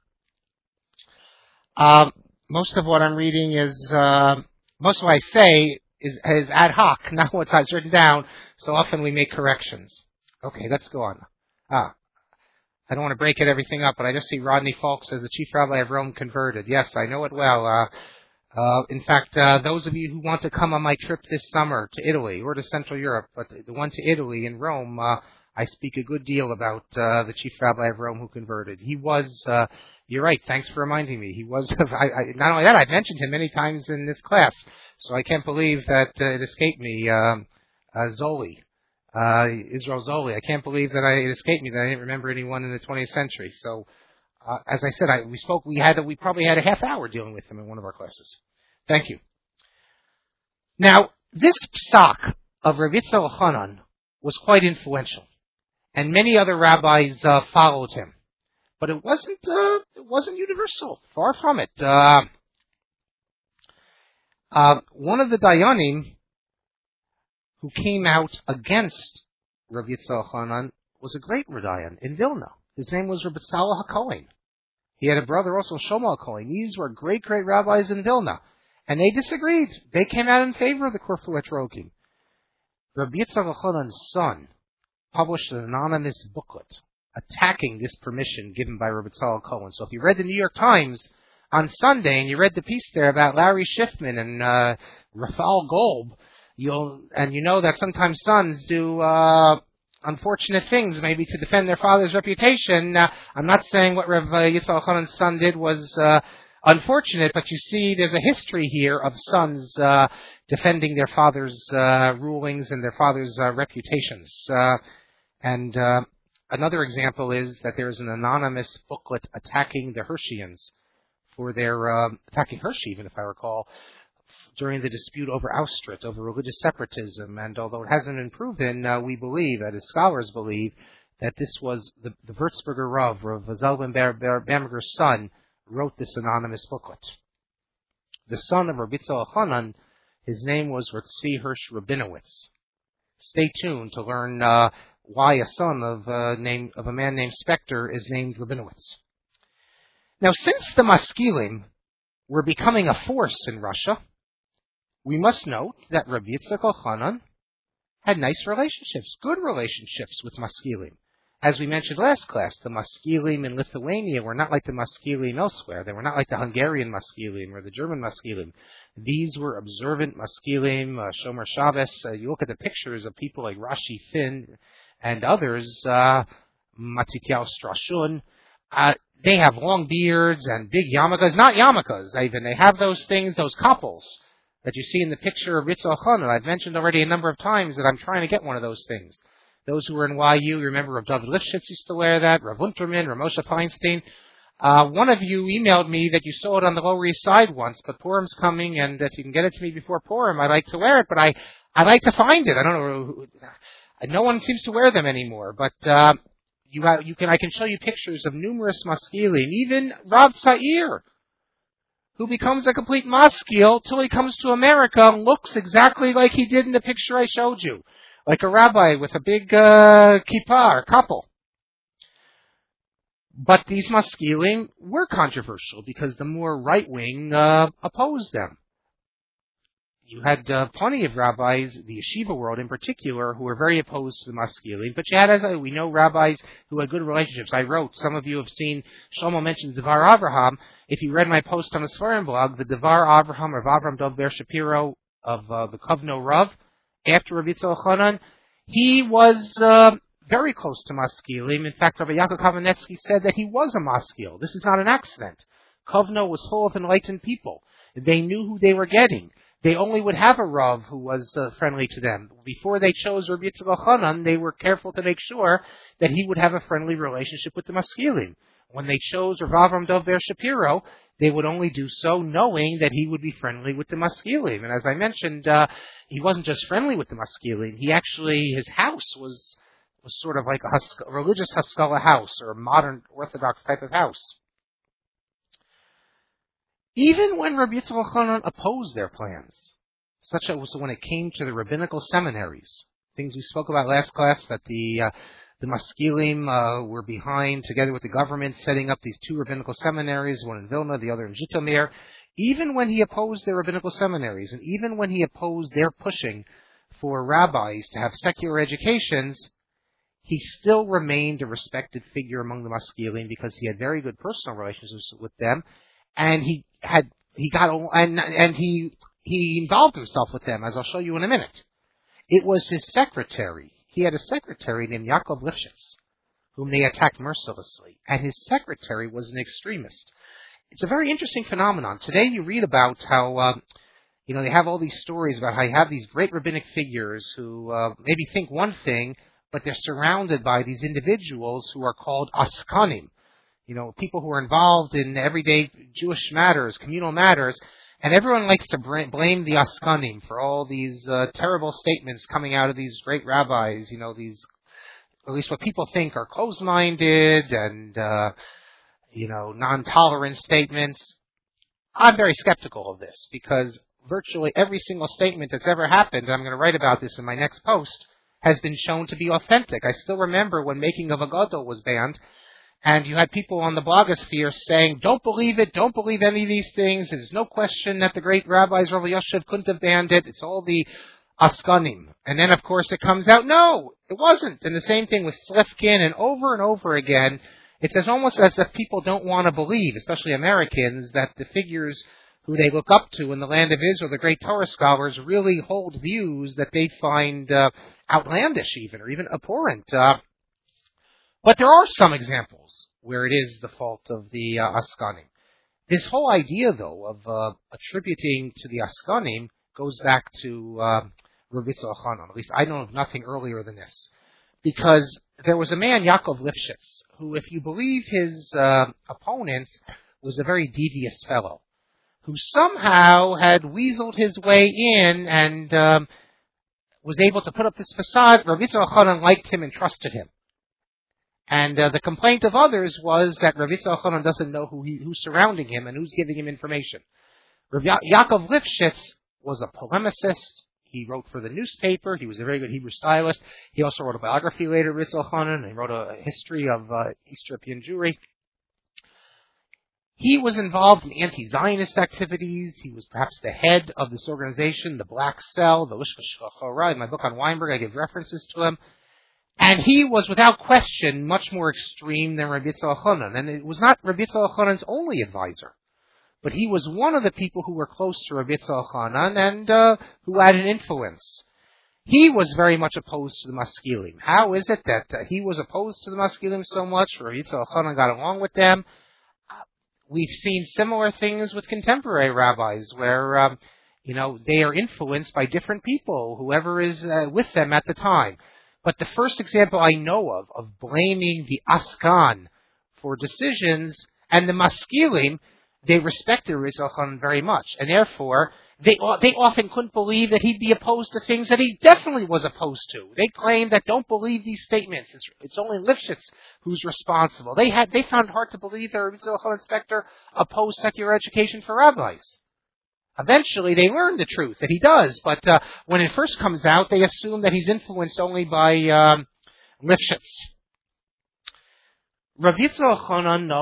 is, most of what I say is ad hoc, not what I've written down, so often we make corrections. Okay, let's go on. I don't want to break everything up, but I just see Rodney Falk says the Chief Rabbi of Rome converted. Yes, I know it well. In fact, those of you who want to come on my trip this summer to Italy or to Central Europe, but the one to Italy in Rome, I speak a good deal about the Chief Rabbi of Rome who converted. He was... You're right. Thanks for reminding me. He was. Not only that, I've mentioned him many times in this class, so I can't believe that it escaped me. Zoli, Israel Zoli. I can't believe that it escaped me that I didn't remember anyone in the 20th century. So, as I said, we probably had a half hour dealing with him in one of our classes. Thank you. Now, this psak of Rav Yitzchak Elchanan was quite influential, and many other rabbis followed him. But it wasn't universal. Far from it. One of the Dayanim who came out against Rav Yitzchak Elchanan was a great Dayan in Vilna. His name was Rabbi Tzalel HaKohen. He had a brother also, Shlomo HaKohen. These were great rabbis in Vilna. And they disagreed. They came out in favor of the Kurfu Etrogim. Rabbi Yitzchak Elchanan's son published an anonymous booklet attacking this permission given by Rabbi Tzalel Cohen. So if you read the New York Times on Sunday and you read the piece there about Larry Schiffman and Rafael Golb, you know that sometimes sons do unfortunate things, maybe to defend their father's reputation. I'm not saying what Rav Yitzchak Elchanan's son did was unfortunate, but you see there's a history here of sons defending their father's rulings and their father's reputations. Another example is that there is an anonymous booklet attacking the Hirschians for their attacking Hershey, even if I recall, during the dispute over Auschwitz, over religious separatism. And although it hasn't been proven, we believe, that as scholars believe, that this was the Würzburger Rav Zalman Bamberger's son, wrote this anonymous booklet. The son of Rabbi Yitzchak Elchanan, his name was Tzvi Hirsch Rabinowitz. Stay tuned to learn why a son of a man named Spector is named Rabinowitz. Now, since the Maskilim were becoming a force in Russia, we must note that Rabbi Yitzchak Elchanan had nice relationships, good relationships with Maskilim. As we mentioned last class, the Maskilim in Lithuania were not like the Maskilim elsewhere. They were not like the Hungarian Maskilim or the German Maskilim. These were observant Maskilim, Shomer Shabbos. You look at the pictures of people like Rashi Finn and others, Matzityahu Strashun. They have long beards and big yarmulkes, not yarmulkes even. They have those things, those couples that you see in the picture of Yitzchak Elchanan. I've mentioned already a number of times that I'm trying to get one of those things. Those who were in YU, remember Rav David Lifshitz used to wear that, Rav Unterman, Rav Moshe Feinstein. One of you emailed me that you saw it on the Lower East Side once, but Purim's coming, and if you can get it to me before Purim, I'd like to wear it, but I'd like to find it. I don't know. No one seems to wear them anymore, but I can show you pictures of numerous maskilim, even Rav Tzair, who becomes a complete maskil till he comes to America and looks exactly like he did in the picture I showed you, like a rabbi with a big kippah or couple. But these maskilim were controversial because the more right-wing opposed them. you had plenty of rabbis, the yeshiva world in particular, who were very opposed to the Maskilim. But you had, we know, rabbis who had good relationships. I wrote, some of you have seen, Shlomo mentioned Devar Avraham. If you read my post on the Sfarim blog, the Devar Avraham of Avram Dov Ber Shapiro of the Kovno Rav, after Rabbi Yitzhak Elchanan, he was very close to Maskilim. In fact, Rabbi Yaakov Kamenetsky said that he was a Maskil. This is not an accident. Kovno was full of enlightened people. They knew who they were getting. They only would have a Rav who was friendly to them. Before they chose Rabbi Yitzhak Elchanan, they were careful to make sure that he would have a friendly relationship with the Maskilim. When they chose Rav Avram Dov Ber Shapiro, they would only do so knowing that he would be friendly with the Maskilim. And as I mentioned, he wasn't just friendly with the Maskilim. He actually, his house was sort of like a religious Haskalah house, or a modern Orthodox type of house. Even when Rabbi Yitzhak Elchanan opposed their plans, such as when it came to the rabbinical seminaries, things we spoke about last class, that the Maskilim were behind, together with the government, setting up these two rabbinical seminaries, one in Vilna, the other in Zhitomir. Even when he opposed their rabbinical seminaries, and even when he opposed their pushing for rabbis to have secular educations, he still remained a respected figure among the Maskilim because he had very good personal relationships with them, and he involved himself with them, as I'll show you in a minute. It was his secretary. He had a secretary named Yaakov Lifshitz, whom they attacked mercilessly, and his secretary was an extremist. It's a very interesting phenomenon. Today you read about how, they have all these stories about how you have these great rabbinic figures who maybe think one thing, but they're surrounded by these individuals who are called askanim. People who are involved in everyday Jewish matters, communal matters, and everyone likes to blame the Askanim for all these terrible statements coming out of these great rabbis, these, at least what people think are closed-minded and, non-tolerant statements. I'm very skeptical of this because virtually every single statement that's ever happened, and I'm going to write about this in my next post, has been shown to be authentic. I still remember when Making of a Gadol was banned, and you had people on the blogosphere saying, don't believe it, don't believe any of these things. There's no question that the great rabbis, Rav Yoshev, couldn't have banned it. It's all the Askanim. And then, of course, it comes out, no, it wasn't. And the same thing with Slifkin, and over again, it's almost as if people don't want to believe, especially Americans, that the figures who they look up to in the land of Israel, the great Torah scholars, really hold views that they find outlandish even, or even abhorrent. But there are some examples where it is the fault of the Askanim. This whole idea, though, of attributing to the Askanim goes back to Rabbi Yitzhak Elchanan. At least I know of nothing earlier than this. Because there was a man, Yaakov Lifshitz, who, if you believe his opponents, was a very devious fellow, who somehow had weaseled his way in and was able to put up this facade. Rabbi Yitzhak Elchanan liked him and trusted him. And the complaint of others was that Rabbi Yitzhak Elchanan doesn't know who's surrounding him and who's giving him information. Yaakov Lifshitz was a polemicist. He wrote for the newspaper. He was a very good Hebrew stylist. He also wrote a biography later of Rabbi Yitzhak Elchanan. He wrote a history of East European Jewry. He was involved in anti-Zionist activities. He was perhaps the head of this organization, the Black Cell, the Lishka Shchora. In my book on Weinberg, I give references to him. And he was, without question, much more extreme than Rabbi Yitzhak Elchanan. And it was not Rabbi Yitzhak Elchanan's only advisor, but he was one of the people who were close to Rabbi Yitzhak Elchanan and who had an influence. He was very much opposed to the Maskilim. How is it that he was opposed to the Maskilim so much? Rabbi Yitzhak Elchanan got along with them. We've seen similar things with contemporary rabbis where, they are influenced by different people, whoever is with them at the time. But the first example I know of blaming the Askan for decisions, and the Maskilim, they respected Rabbi Yitzhak Elchanan very much, and therefore they often couldn't believe that he'd be opposed to things that he definitely was opposed to. They claimed that don't believe these statements. It's only Lifshitz who's responsible. They found it hard to believe that Rabbi Yitzhak Elchanan Spector opposed secular education for rabbis. Eventually, they learn the truth, that he does, but when it first comes out, they assume that he's influenced only by Lifshitz. Rav Yitzhak Elchanan, no,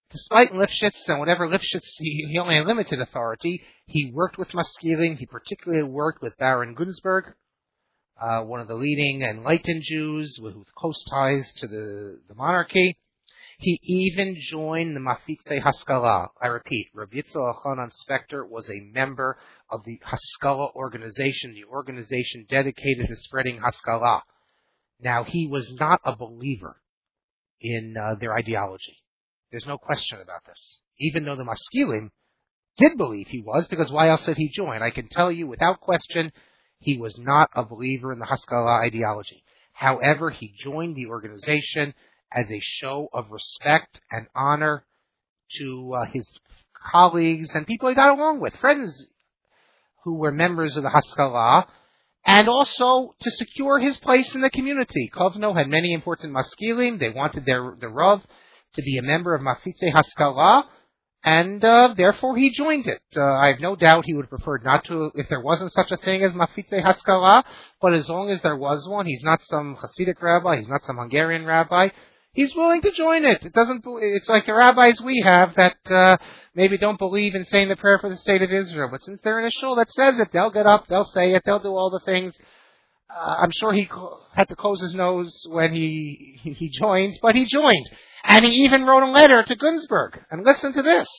Despite Lifshitz and whatever Lifshitz, he only had limited authority. He worked with Maskilim. He particularly worked with Baron Günzburg, one of the leading enlightened Jews with close ties to the monarchy. He even joined the Mafitze Haskalah. I repeat, Rabbi Yitzhak Elchanan Spector was a member of the Haskalah organization, the organization dedicated to spreading Haskalah. Now, he was not a believer in their ideology. There's no question about this. Even though the Maskilim did believe he was, because why else did he join? I can tell you without question, he was not a believer in the Haskalah ideology. However, he joined the organization as a show of respect and honor to his colleagues and people he got along with, friends who were members of the Haskalah, and also to secure his place in the community. Kovno had many important Maskilim. They wanted the Rav to be a member of Mafitze Haskalah, and therefore he joined it. I have no doubt he would have preferred not to if there wasn't such a thing as Mafitze Haskalah, but as long as there was one, he's not some Hasidic rabbi, he's not some Hungarian rabbi, he's willing to join it. It's like the rabbis we have that maybe don't believe in saying the prayer for the state of Israel, but since they're in a shul that says it, they'll get up, they'll say it, they'll do all the things. I'm sure he had to close his nose when he joined, but he joined. And he even wrote a letter to Günzburg. And listen to this.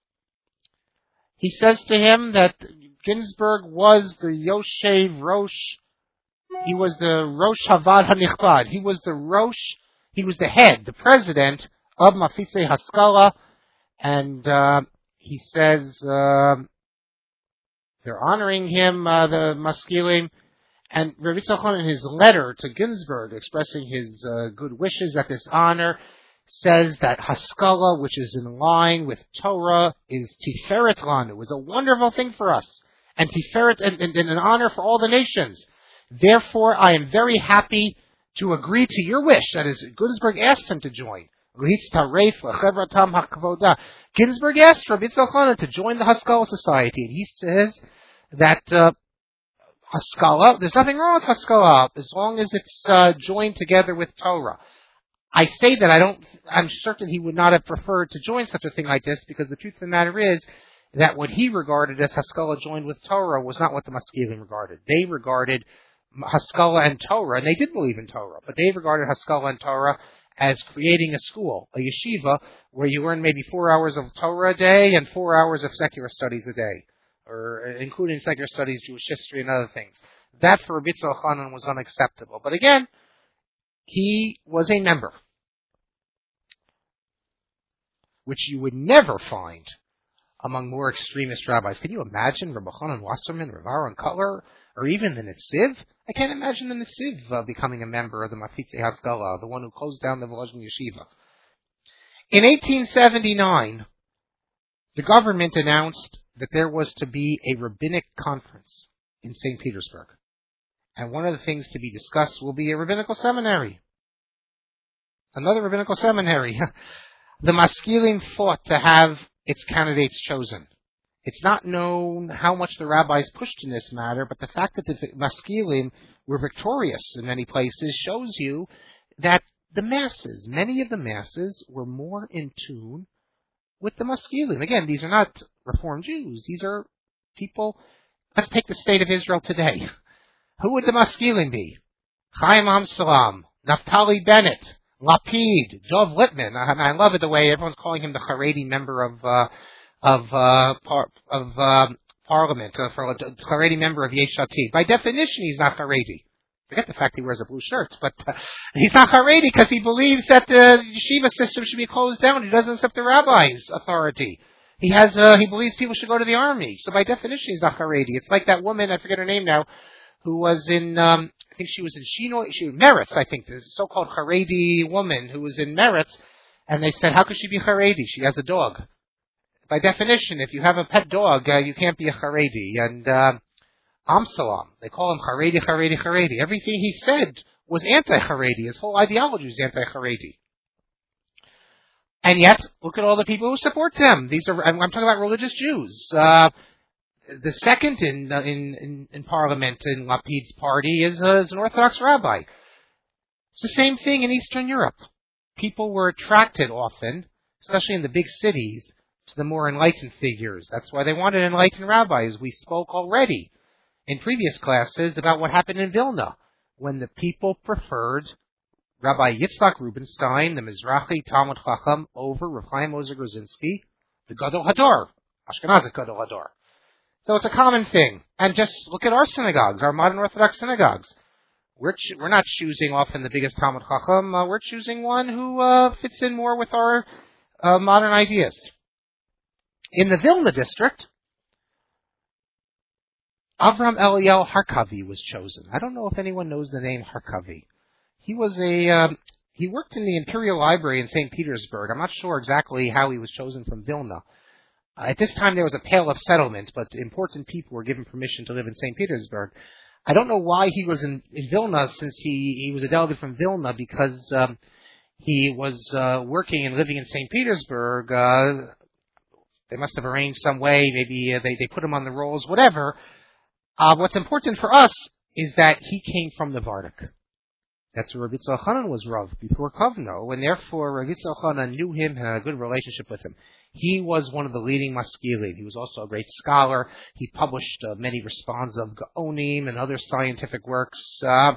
He says to him that Günzburg was the Yoshev Rosh. He was the Rosh Havad HaNichbad. He was the head, the president of Mafitze Haskalah. And he says they're honoring him, the Maskilim. And Rabbi Yitzchak in his letter to Günzburg, expressing his good wishes at this honor, says that Haskalah, which is in line with Torah, is Tiferet Lanu, is a wonderful thing for us, and Tiferet, and an honor for all the nations. Therefore, I am very happy to agree to your wish. That is, Günzburg asked him to join. Günzburg asked Rabbi Yitzchak to join the Haskalah Society, and he says that Haskalah, there's nothing wrong with Haskalah as long as it's joined together with Torah. I say that I'm certain he would not have preferred to join such a thing like this, because the truth of the matter is that what he regarded as Haskalah joined with Torah was not what the Maskilim regarded. They regarded Haskalah and Torah, and they did believe in Torah, but they regarded Haskalah and Torah as creating a school, a yeshiva, where you learn maybe 4 hours of Torah a day and 4 hours of secular studies a day, or including secular studies, Jewish history, and other things. That for Rabbi Yitzchak Elchanan was unacceptable. But again, he was a member, which you would never find among more extremist rabbis. Can you imagine Rabbi Chanan Wasserman, Rav Aaron Kotler, or even the Netziv? I can't imagine the Netziv becoming a member of the Mafitze Haskalah, the one who closed down the Volozhin Yeshiva. In 1879, the government announced that there was to be a rabbinic conference in St. Petersburg. And one of the things to be discussed will be a rabbinical seminary. Another rabbinical seminary. The Maskilim fought to have its candidates chosen. It's not known how much the rabbis pushed in this matter, but the fact that the Maskilim were victorious in many places shows you that the masses, many of the masses, were more in tune with the Maskilim. Again, these are not Reformed Jews. These are people. Let's take the state of Israel today. Who would the Maskilim be? Chaim Amsalam, Naftali Bennett, Lapid, Dov Lippman. I love it the way everyone's calling him the Haredi member of parliament, for a Haredi member of Yesh Atid. By definition, he's not Haredi. Forget the fact he wears a blue shirt, but he's not Haredi because he believes that the yeshiva system should be closed down. He doesn't accept the rabbi's authority. He believes people should go to the army. So by definition, he's not Haredi. It's like that woman, I forget her name now, who was in, I think she was in Meretz, I think, the so-called Haredi woman who was in Meretz, and they said, how could she be Haredi? She has a dog. By definition, if you have a pet dog, you can't be a Haredi. And Amsalam, they call him Haredi, Haredi, Haredi. Everything he said was anti-Haredi. His whole ideology was anti-Haredi. And yet, look at all the people who support them. I'm talking about religious Jews. The second in parliament in Lapid's party is an Orthodox rabbi. It's the same thing in Eastern Europe. People were attracted often, especially in the big cities, to the more enlightened figures. That's why they wanted enlightened rabbis. We spoke already in previous classes about what happened in Vilna, when the people preferred Rabbi Yitzhak Rubinstein, the Mizrahi Talmud Chacham, over Rav Chaim Ozer Grudzinski, the Gadol Hador, Ashkenazic Gadol Hador. So it's a common thing. And just look at our synagogues, our modern Orthodox synagogues. We're not choosing often the biggest Talmud Chacham. We're choosing one who fits in more with our modern ideas. In the Vilna district, Avram Eliel Harkavi was chosen. I don't know if anyone knows the name Harkavi. He was he worked in the Imperial Library in St. Petersburg. I'm not sure exactly how he was chosen from Vilna. At this time, there was a Pale of Settlement, but important people were given permission to live in St. Petersburg. I don't know why he was in Vilna, since he was a delegate from Vilna, because he was working and living in St. Petersburg. They must have arranged some way. Maybe they put him on the rolls, whatever. What's important for us is that he came from the Vardik. That's where Rav Yitzchak Hanan was Rav before Kovno, and therefore Rav Yitzchak Hanan knew him and had a good relationship with him. He was one of the leading maskilim. He was also a great scholar. He published many responses of Gaonim and other scientific works. When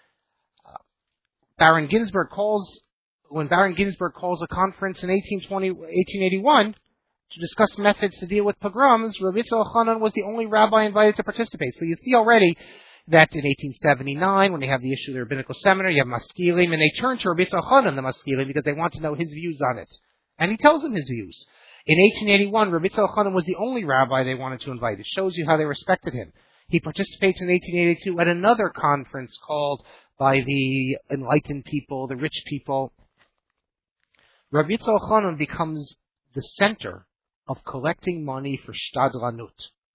Baron Ginsburg calls a conference in 1881 to discuss methods to deal with pogroms, Rav Yitzchak Hanan was the only rabbi invited to participate. So you see already that in 1879, when they have the issue of the rabbinical seminar, you have maskilim, and they turn to Rav Yitzchak Hanan, the maskilim, because they want to know his views on it. And he tells them his views. In 1881, Rav Yitzchak Hanan was the only rabbi they wanted to invite. It shows you how they respected him. He participates in 1882 at another conference called by the enlightened people, the rich people. Rav Yitzchak Hanan becomes the center of collecting money for shtadlanut.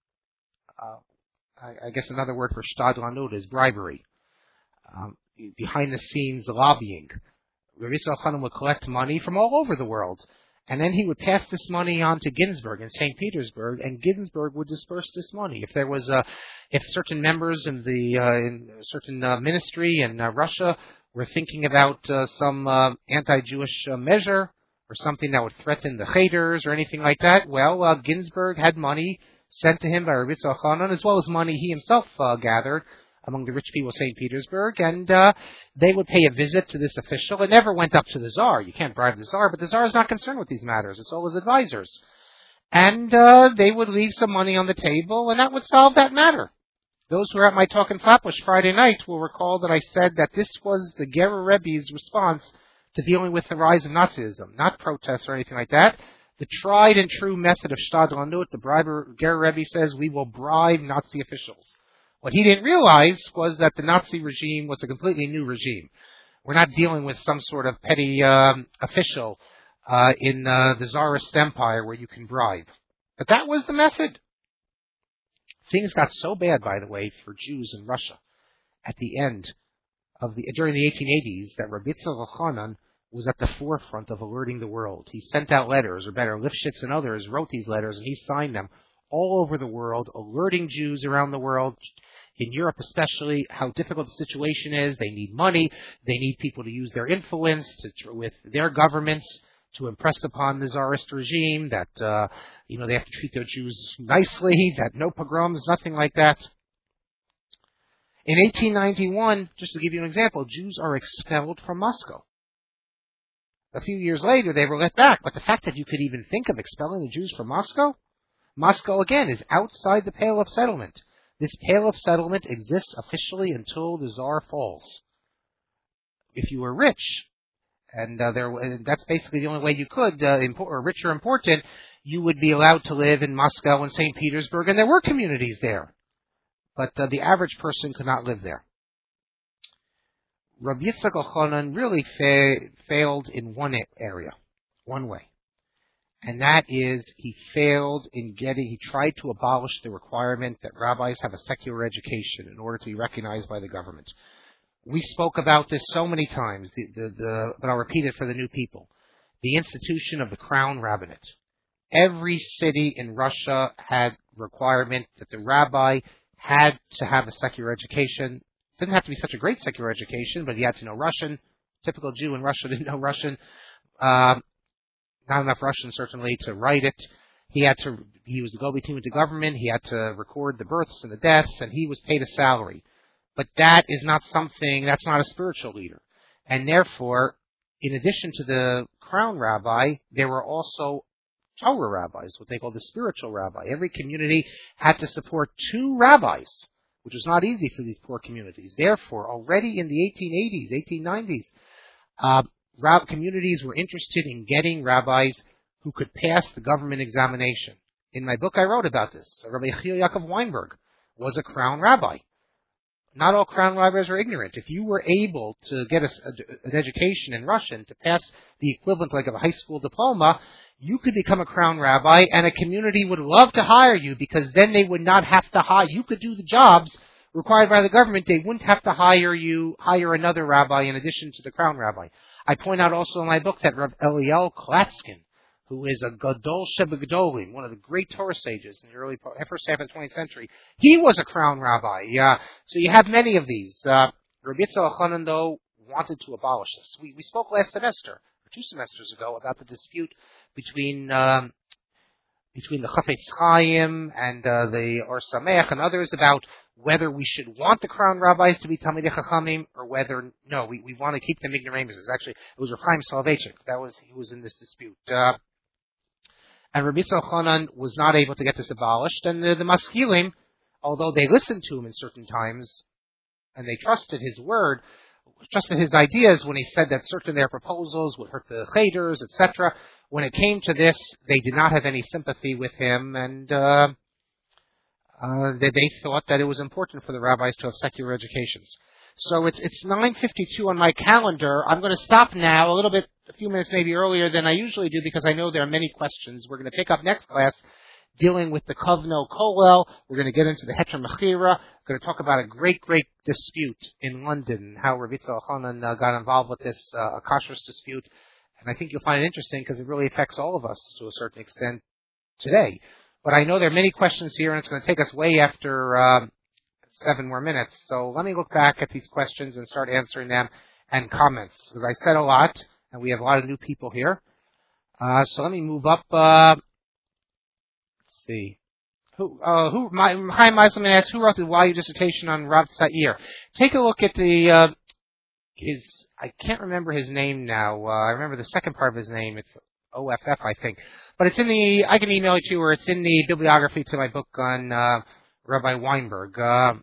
I guess another word for shtadlanut is bribery. Behind the scenes lobbying. Rav Yitzchak Hanan would collect money from all over the world, and then he would pass this money on to Ginsburg in St. Petersburg, and Ginsburg would disperse this money. If certain members in certain ministry in Russia were thinking about some anti-Jewish measure or something that would threaten the Cheders or anything like that, well, Ginsburg had money sent to him by Rav Yitzchak Hanan, as well as money he himself gathered among the rich people of St. Petersburg, and they would pay a visit to this official. It never went up to the Tsar. You can't bribe the Tsar, but the Tsar is not concerned with these matters. It's all his advisors. And they would leave some money on the table, and that would solve that matter. Those who were at my talk in Flatbush Friday night will recall that I said that this was the Gerer Rebbe's response to dealing with the rise of Nazism, not protests or anything like that. The tried and true method of shtadlanut, the Gerer Rebbe says, we will bribe Nazi officials. What he didn't realize was that the Nazi regime was a completely new regime. We're not dealing with some sort of petty official in the Tsarist Empire where you can bribe. But that was the method. Things got so bad, by the way, for Jews in Russia at the end of during the 1880s that Rav Yitzchak Hanan was at the forefront of alerting the world. He sent out letters, or better, Lifshitz and others wrote these letters, and he signed them all over the world, alerting Jews around the world, in Europe especially, how difficult the situation is. They need money. They need people to use their influence with their governments to impress upon the Tsarist regime that they have to treat their Jews nicely, that no pogroms, nothing like that. In 1891, just to give you an example, Jews are expelled from Moscow. A few years later, they were let back. But the fact that you could even think of expelling the Jews from Moscow, again, is outside the Pale of Settlement. This Pale of Settlement exists officially until the Tsar falls. If you were rich, and that's basically the only way you could, or rich or important, you would be allowed to live in Moscow and St. Petersburg, and there were communities there. But the average person could not live there. Rav Yitzchak Hanan really failed in one area, one way. And that is, he tried to abolish the requirement that rabbis have a secular education in order to be recognized by the government. We spoke about this so many times, but I'll repeat it for the new people. The institution of the Crown Rabbinate. Every city in Russia had requirement that the rabbi had to have a secular education. It didn't have to be such a great secular education, but he had to know Russian. Typical Jew in Russia didn't know Russian. not enough Russian certainly to write it. He was the go-between with the government. He had to record the births and the deaths, and he was paid a salary. But that's not a spiritual leader. And therefore, in addition to the crown rabbi, there were also Torah rabbis, what they call the spiritual rabbi. Every community had to support 2 rabbis, which was not easy for these poor communities. Therefore, already in the 1880s, 1890s, communities were interested in getting rabbis who could pass the government examination. In my book, I wrote about this. Rabbi Yechiel Yaakov Weinberg was a crown rabbi. Not all crown rabbis are ignorant. If you were able to get an education in Russian to pass the equivalent like of a high school diploma, you could become a crown rabbi, and a community would love to hire you because then they would not have to hire. You could do the jobs required by the government. They wouldn't have to hire another rabbi in addition to the crown rabbi. I point out also in my book that Rav Eliel Klatskin, who is a Gadol Shebegadolim, one of the great Torah sages in the first half of the 20th century, he was a crown rabbi. So you have many of these. Rabbi Yitzhak Elchanan, though, wanted to abolish this. We spoke last semester, or 2 semesters ago, about the dispute between the Chafetz Chaim and the Or Sameach and others about whether we should want the crown rabbis to be Talmidei Chachamim or whether we want to keep them ignoramuses. Actually, it was Rav Chaim Soloveitchik he was in this dispute. And Rabbi Yitzhak Elchanan was not able to get this abolished, and the Maskilim, although they listened to him in certain times and they trusted his word, trusted his ideas when he said that certain of their proposals would hurt the Cheders, etc. When it came to this, they did not have any sympathy with him, and they thought that it was important for the rabbis to have secular educations. So it's 9:52 on my calendar. I'm going to stop now a few minutes maybe earlier than I usually do because I know there are many questions. We're going to pick up next class dealing with the Kovno Kolel. We're going to get into the Heter Mechira. We're going to talk about a great dispute in London, how Rabbi Yitzhak Elchanan got involved with this kashrus dispute. And I think you'll find it interesting because it really affects all of us to a certain extent today. But I know there are many questions here, and it's going to take us way after 7 more minutes. So let me look back at these questions and start answering them and comments, because I said a lot, and we have a lot of new people here. So let me move up. Let's see. Chaim Eiselman asked, who wrote the YU dissertation on Rav Tzair? Take a look at I can't remember his name now. I remember the second part of his name. It's OFF, I think. But it's I can email it to you, or it's in the bibliography to my book on Rabbi Weinberg.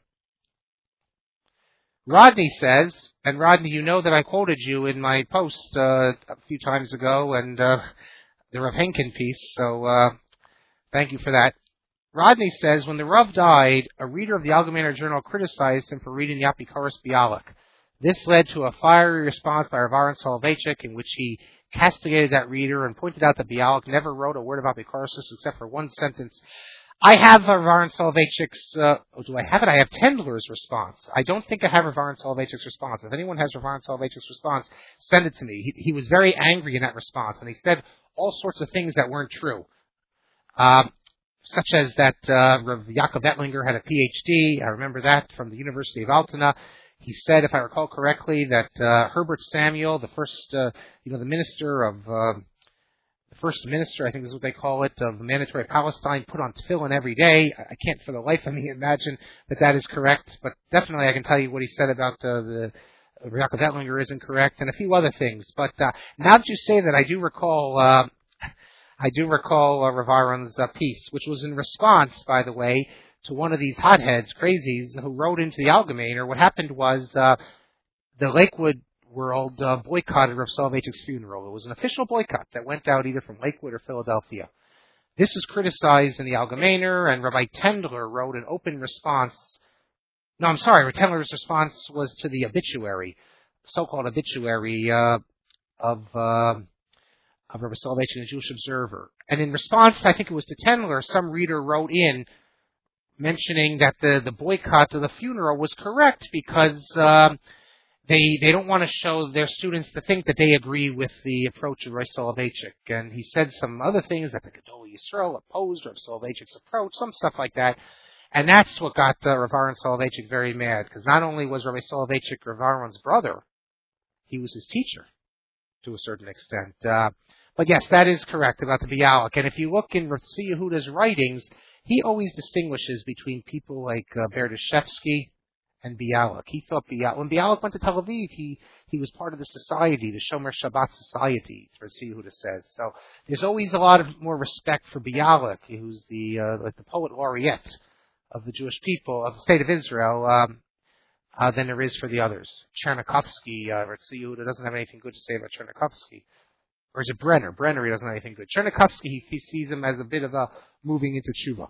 Rodney says, and Rodney, you know that I quoted you in my post a few times ago, and the Rav Henkin piece, so thank you for that. Rodney says, when the Rav died, a reader of the Algemeiner Journal criticized him for reading the Apikoros Bialik. This led to a fiery response by Rav Aaron Soloveitchik, in which he castigated that reader and pointed out that Bialik never wrote a word about Apikoros except for one sentence. I have Rav Aaron Soloveitchik's, do I have it? I have Tendler's response. I don't think I have Rav Aaron Soloveitchik's response. If anyone has Rav Aaron Soloveitchik's response, send it to me. He was very angry in that response, and he said all sorts of things that weren't true. Such as that Rav Yaakov Ettlinger had a PhD. I remember that from the University of Altona. He said, if I recall correctly, that Herbert Samuel, the first, the minister of the first minister, I think is what they call it, of mandatory Palestine, put on tefillin every day. I can't for the life of me imagine that is correct, but definitely I can tell you what he said about the Yaakov Ettlinger isn't correct, and a few other things. But now that you say that, I do recall Rav Aaron's piece, which was in response, by the way, to one of these hotheads, crazies, who wrote into the Algemeiner. What happened was the Lakewood World boycotted Rav Soloveitchik's funeral. It was an official boycott that went out either from Lakewood or Philadelphia. This was criticized in the Algemeiner, and Rabbi Tendler wrote an open response. No, I'm sorry, Rabbi Tendler's response was to the obituary, so-called obituary of Rabbi Soloveitchik in the Jewish Observer. And in response, I think it was to Tendler, some reader wrote in mentioning that the boycott of the funeral was correct because they don't want to show their students to think that they agree with the approach of Rav Soloveitchik. And he said some other things, that the Gedolei Yisrael opposed Rav Soloveitchik's approach, some stuff like that. And that's what got Rav Aaron Soloveitchik very mad, because not only was Rabbi Soloveitchik Rav Aaron's brother, he was his teacher to a certain extent. But But yes, that is correct about the Bialik. And if you look in Rav Tzvi Yehuda's writings, he always distinguishes between people like Berdyshevsky and Bialik. He thought when Bialik went to Tel Aviv, he was part of the society, the Shomer Shabbat society, Rav Tzvi Yehuda says. So there's always a lot of more respect for Bialik, who's the poet laureate of the Jewish people, of the state of Israel, than there is for the others. Chernikovsky, Rav Tzvi Yehuda doesn't have anything good to say about Chernikovsky. Or is it Brenner? Brenner, he doesn't have anything good. Chernikovsky, he sees him as a bit of a moving into tshuva.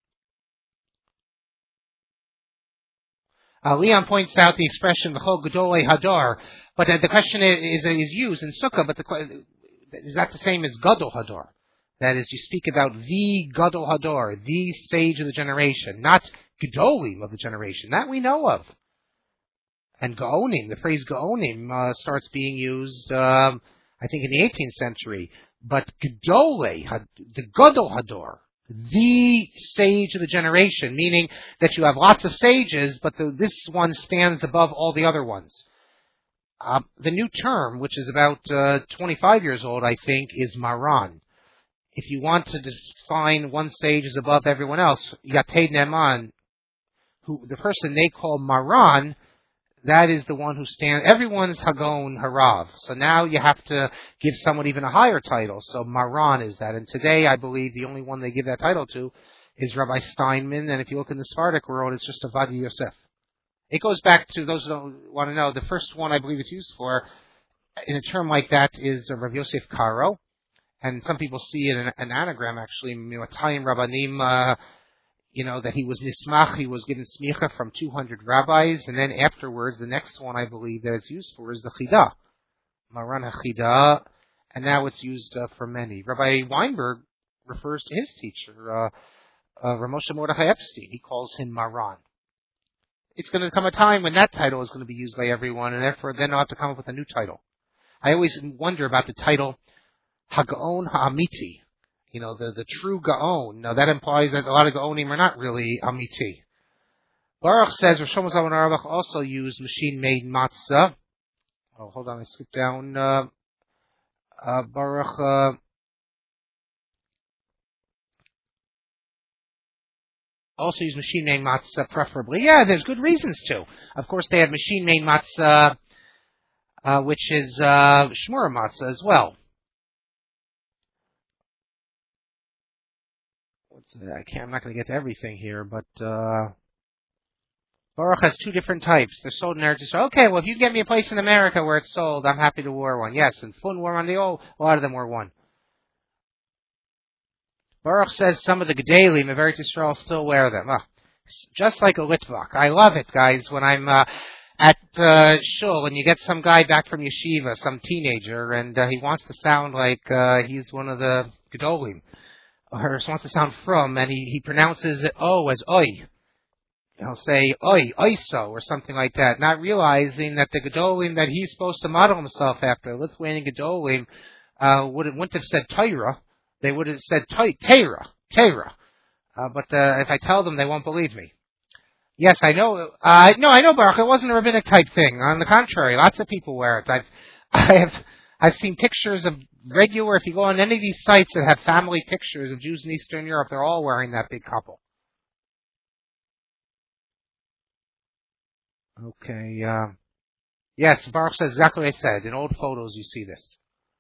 Leon points out the expression "V'chol Gedolei Hadar," but the question is used in Sukkah. But is that the same as Gadol Hadar? That is, you speak about the Gadol Hadar, the sage of the generation, not Gedolim of the generation. That we know of. And Gaonim, the phrase Gaonim starts being used, I think, in the 18th century. But Gedolei, the Gadol Hadar, the sage of the generation, meaning that you have lots of sages, but this one stands above all the other ones. The new term, which is about 25 years old, I think, is Maran. If you want to define one sage as above everyone else, Yated Ne'eman, who the person they call Maran, that is the one who stands. Everyone's Hagon Harav. So now you have to give someone even a higher title. So Maran is that. And today, I believe, the only one they give that title to is Rabbi Steinman. And if you look in the Sephardic world, it's just Avad Yosef. It goes back to, those who don't want to know, the first one I believe it's used for, in a term like that, is Rav Yosef Karo. And some people see it in an anagram, actually, Miwatayim Rabbanim, that he was nismach, he was given smicha from 200 rabbis, and then afterwards, the next one I believe that it's used for is the Chidah, Maran HaChidah, and now it's used for many. Rabbi Weinberg refers to his teacher, Rav Moshe Mordechai Epstein. He calls him Maran. It's going to come a time when that title is going to be used by everyone, and therefore then I'll have to come up with a new title. I always wonder about the title Hagaon Ha'amiti. The true Gaon. Now, that implies that a lot of Gaonim are not really Amiti. Baruch says, Rosh Shlomo Zalman Auerbach also used machine-made matzah. Oh, hold on, I skipped down. Baruch also used machine-made matzah, preferably. Yeah, there's good reasons to. Of course, they have machine-made matzah, which is shmura matzah as well. I'm not going to get to everything here, but Baruch has two different types. They're sold in Eretz Yisrael. Okay, well, if you get me a place in America where it's sold, I'm happy to wear one. Yes, and Fun wore one. A lot of them wore one. Baruch says some of the Gedalim of Eretz Yisrael still wear them. Just like a Litvak. I love it, guys, when I'm at shul and you get some guy back from yeshiva, some teenager, and he wants to sound like he's one of the Gedolim. Or wants to sound from, and he pronounces it O as Oi. He'll say Oi, Oiso, or something like that, not realizing that the Gedolim that he's supposed to model himself after, Lithuanian Gedolim, wouldn't have said Torah, they would have said Teira. But if I tell them, they won't believe me. Yes, I know. I know, Baruch. It wasn't a rabbinic type thing. On the contrary, lots of people wear it. I've seen pictures of regular, if you go on any of these sites that have family pictures of Jews in Eastern Europe, they're all wearing that big couple. Okay, yes, Baruch says exactly what I said. In old photos, you see this.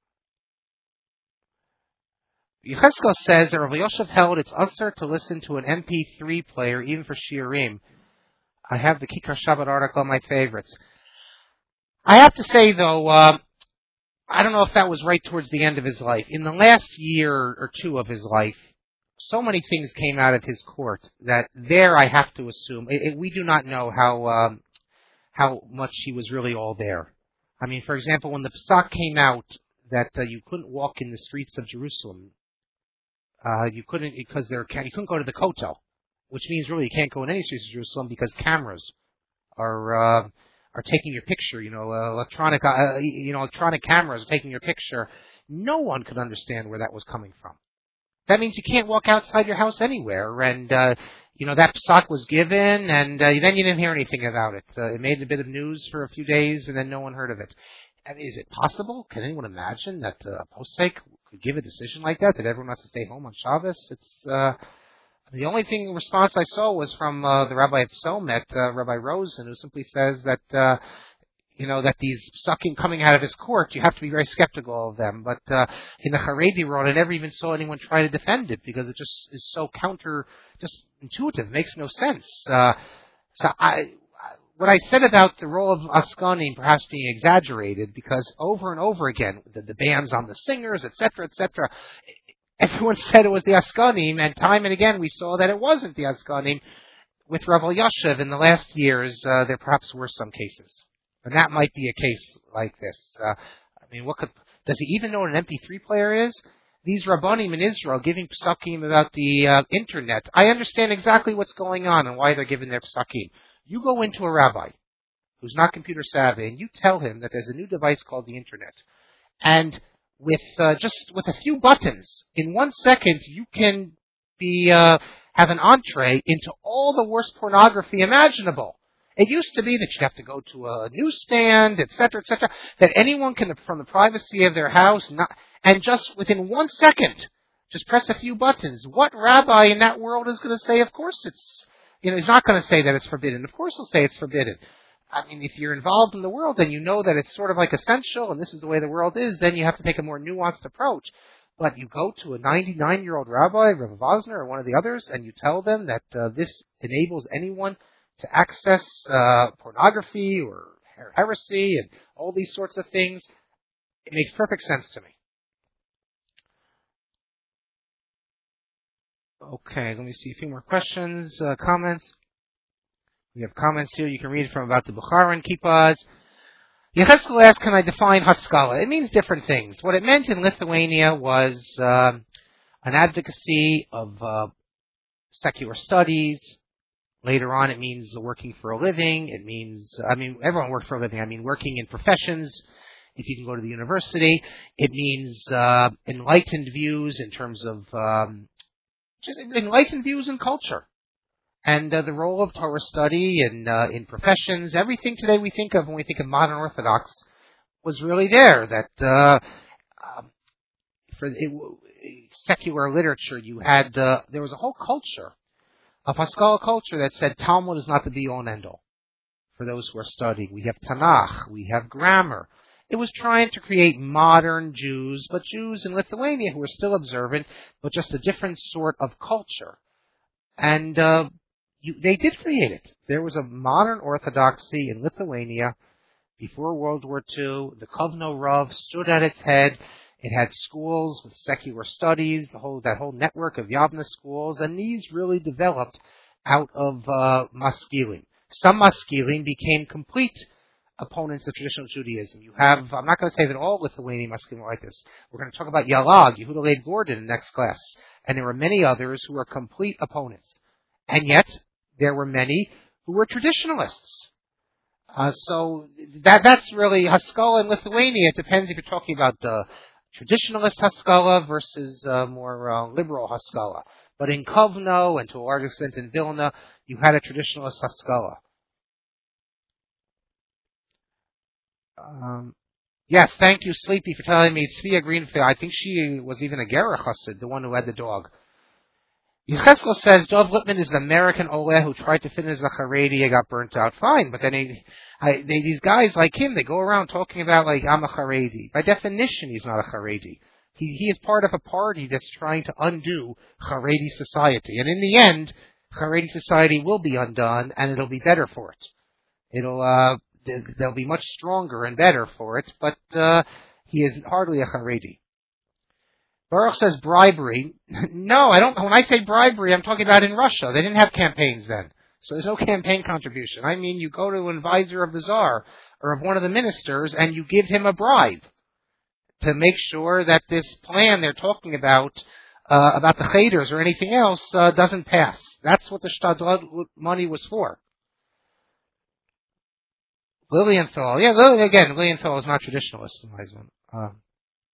Yechezkel says that Rav Yosef held it's usher to listen to an MP3 player, even for shiurim. I have the Kikar Shabbat article, my favorites. I have to say, though, I don't know if that was right towards the end of his life. In the last year or two of his life, so many things came out of his court that there I have to assume, we do not know how much he was really all there. I mean, for example, when the Psak came out that you couldn't walk in the streets of Jerusalem, you couldn't you couldn't go to the Kotel, which means really you can't go in any streets of Jerusalem because cameras are taking your picture, electronic cameras are taking your picture. No one could understand where that was coming from. That means you can't walk outside your house anywhere, and that psak was given, and then you didn't hear anything about it. It made a bit of news for a few days, and then no one heard of it. I mean, is it possible? Can anyone imagine that a posek could give a decision like that everyone has to stay home on Shabbos. It's the only response I saw was from the Rabbi of Somet, Rabbi Rosen, who simply says that that these psukim coming out of his court, you have to be very skeptical of them. But in the Haredi world, I never even saw anyone try to defend it because it just is so just intuitive, makes no sense. What I said about the role of Askanim perhaps being exaggerated, because over and over again, the bans on the singers, etc., everyone said it was the Askanim, and time and again we saw that it wasn't the Askanim. With Rav Elyashiv in the last years, there perhaps were some cases. And that might be a case like this. Does he even know what an MP3 player is? These Rabbanim in Israel giving psukim about the internet. I understand exactly what's going on and why they're giving their psukim. You go into a rabbi who's not computer savvy and you tell him that there's a new device called the internet. And with a few buttons, in 1 second, you can have an entree into all the worst pornography imaginable. It used to be that you'd have to go to a newsstand, etc., that anyone can, from the privacy of their house, and just within 1 second, just press a few buttons. What rabbi in that world is going to say, of course he's not going to say that it's forbidden. Of course he'll say it's forbidden. If you're involved in the world and you know that it's sort of like essential and this is the way the world is, then you have to take a more nuanced approach. But you go to a 99-year-old rabbi, Rav Vosner or one of the others, and you tell them that this enables anyone to access pornography or heresy and all these sorts of things. It makes perfect sense to me. Okay, let me see a few more questions, comments. We have comments here you can read from about the Bukharan Kippahs. Yecheskel asked, can I define Haskalah? It means different things. What it meant in Lithuania was an advocacy of secular studies. Later on, it means working for a living. It means, everyone worked for a living. Working in professions. If you can go to the university, it means enlightened views in terms of just enlightened views in culture, and the role of Torah study in professions. Everything today we think of when we think of modern Orthodox was really there. That secular literature, you had there was a whole culture, a Haskalah culture that said Talmud is not the be all and end all for those who are studying. We have Tanakh, we have grammar. It was trying to create modern Jews, but Jews in Lithuania who were still observant, but just a different sort of culture. And they did create it. There was a modern orthodoxy in Lithuania before World War II. The Kovno Rav stood at its head. It had schools with secular studies, that whole network of Yavna schools, and these really developed out of Maskilim. Some Maskilim became complete opponents of traditional Judaism. I'm not going to say that all Lithuanian Maskilim are like this. We're going to talk about Yalag, Yehuda Leib Gordon in the next class. And there were many others who were complete opponents. And yet, there were many who were traditionalists. So that's really Haskalah in Lithuania. It depends if you're talking about traditionalist Haskalah versus more liberal Haskalah. But in Kovno and to a large extent in Vilna, you had a traditionalist Haskalah. Yes, thank you, Sleepy, for telling me Tzvia Greenfield. I think she was even a Gerach Chassid, the one who had the dog. Yecheskel says Dov Lipman is an American Oleh who tried to fit as a Haredi and got burnt out. Fine, but then these guys like him, they go around talking about like I'm a Haredi. By definition, he's not a Haredi. He is part of a party that's trying to undo Haredi society, and in the end, Haredi society will be undone, and it'll be better for it. They'll be much stronger and better for it, but he is hardly a Haredi. Baruch says bribery. No, I don't. When I say bribery, I'm talking about in Russia. They didn't have campaigns then, so there's no campaign contribution. I mean, you go to an advisor of the Tsar or of one of the ministers, and you give him a bribe to make sure that this plan they're talking about the Cheders or anything else doesn't pass. That's what the Shtadlot money was for. Lilienthal. Yeah, Lilienthal is not traditionalist in my zone.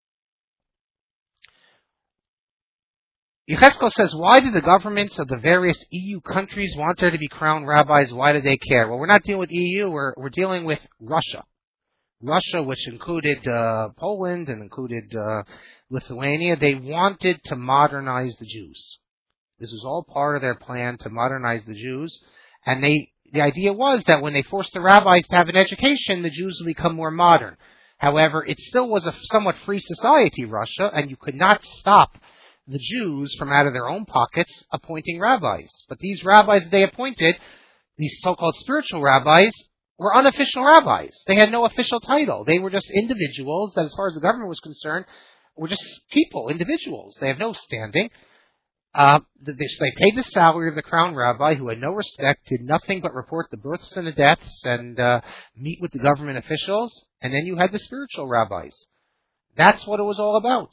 Yecheskel says, why do the governments of the various EU countries want there to be crowned rabbis? Why do they care? Well, we're not dealing with EU, we're dealing with Russia. Russia, which included Poland and included Lithuania, they wanted to modernize the Jews. This was all part of their plan to modernize the Jews, and the idea was that when they forced the rabbis to have an education, the Jews would become more modern. However, it still was a somewhat free society, Russia, and you could not stop the Jews from out of their own pockets appointing rabbis. But these rabbis they appointed, these so-called spiritual rabbis, were unofficial rabbis. They had no official title. They were just individuals that, as far as the government was concerned, were just people, individuals. They have no standing. They paid the salary of the crown rabbi, who had no respect, did nothing but report the births and the deaths and meet with the government officials. And then you had the spiritual rabbis. That's what it was all about.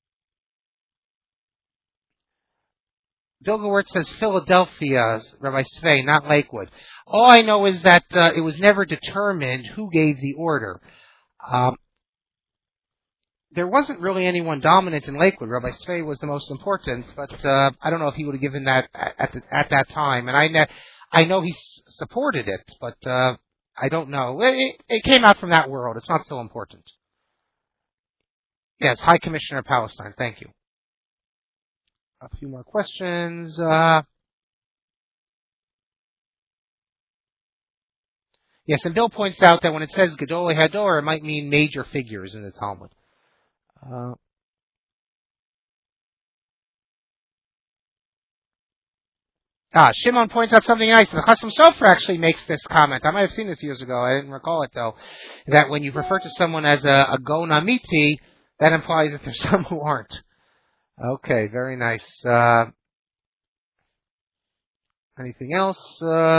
Bilgewert says Philadelphia, Rabbi Svei, not Lakewood. All I know is that it was never determined who gave the order. There wasn't really anyone dominant in Lakewood. Rabbi Svei was the most important, but I don't know if he would have given that at that time. And I know he supported it, but I don't know. It came out from that world. It's not so important. Yes, High Commissioner of Palestine. Thank you. A few more questions. Yes, and Bill points out that when it says Gedolei Hador, it might mean major figures in the Talmud. Shimon points out something nice. The Chasam Sofer actually makes this comment. I might have seen this years ago. I didn't recall it, though. That when you refer to someone as a Gon Amiti, that implies that there's some who aren't. Okay, very nice. Anything else?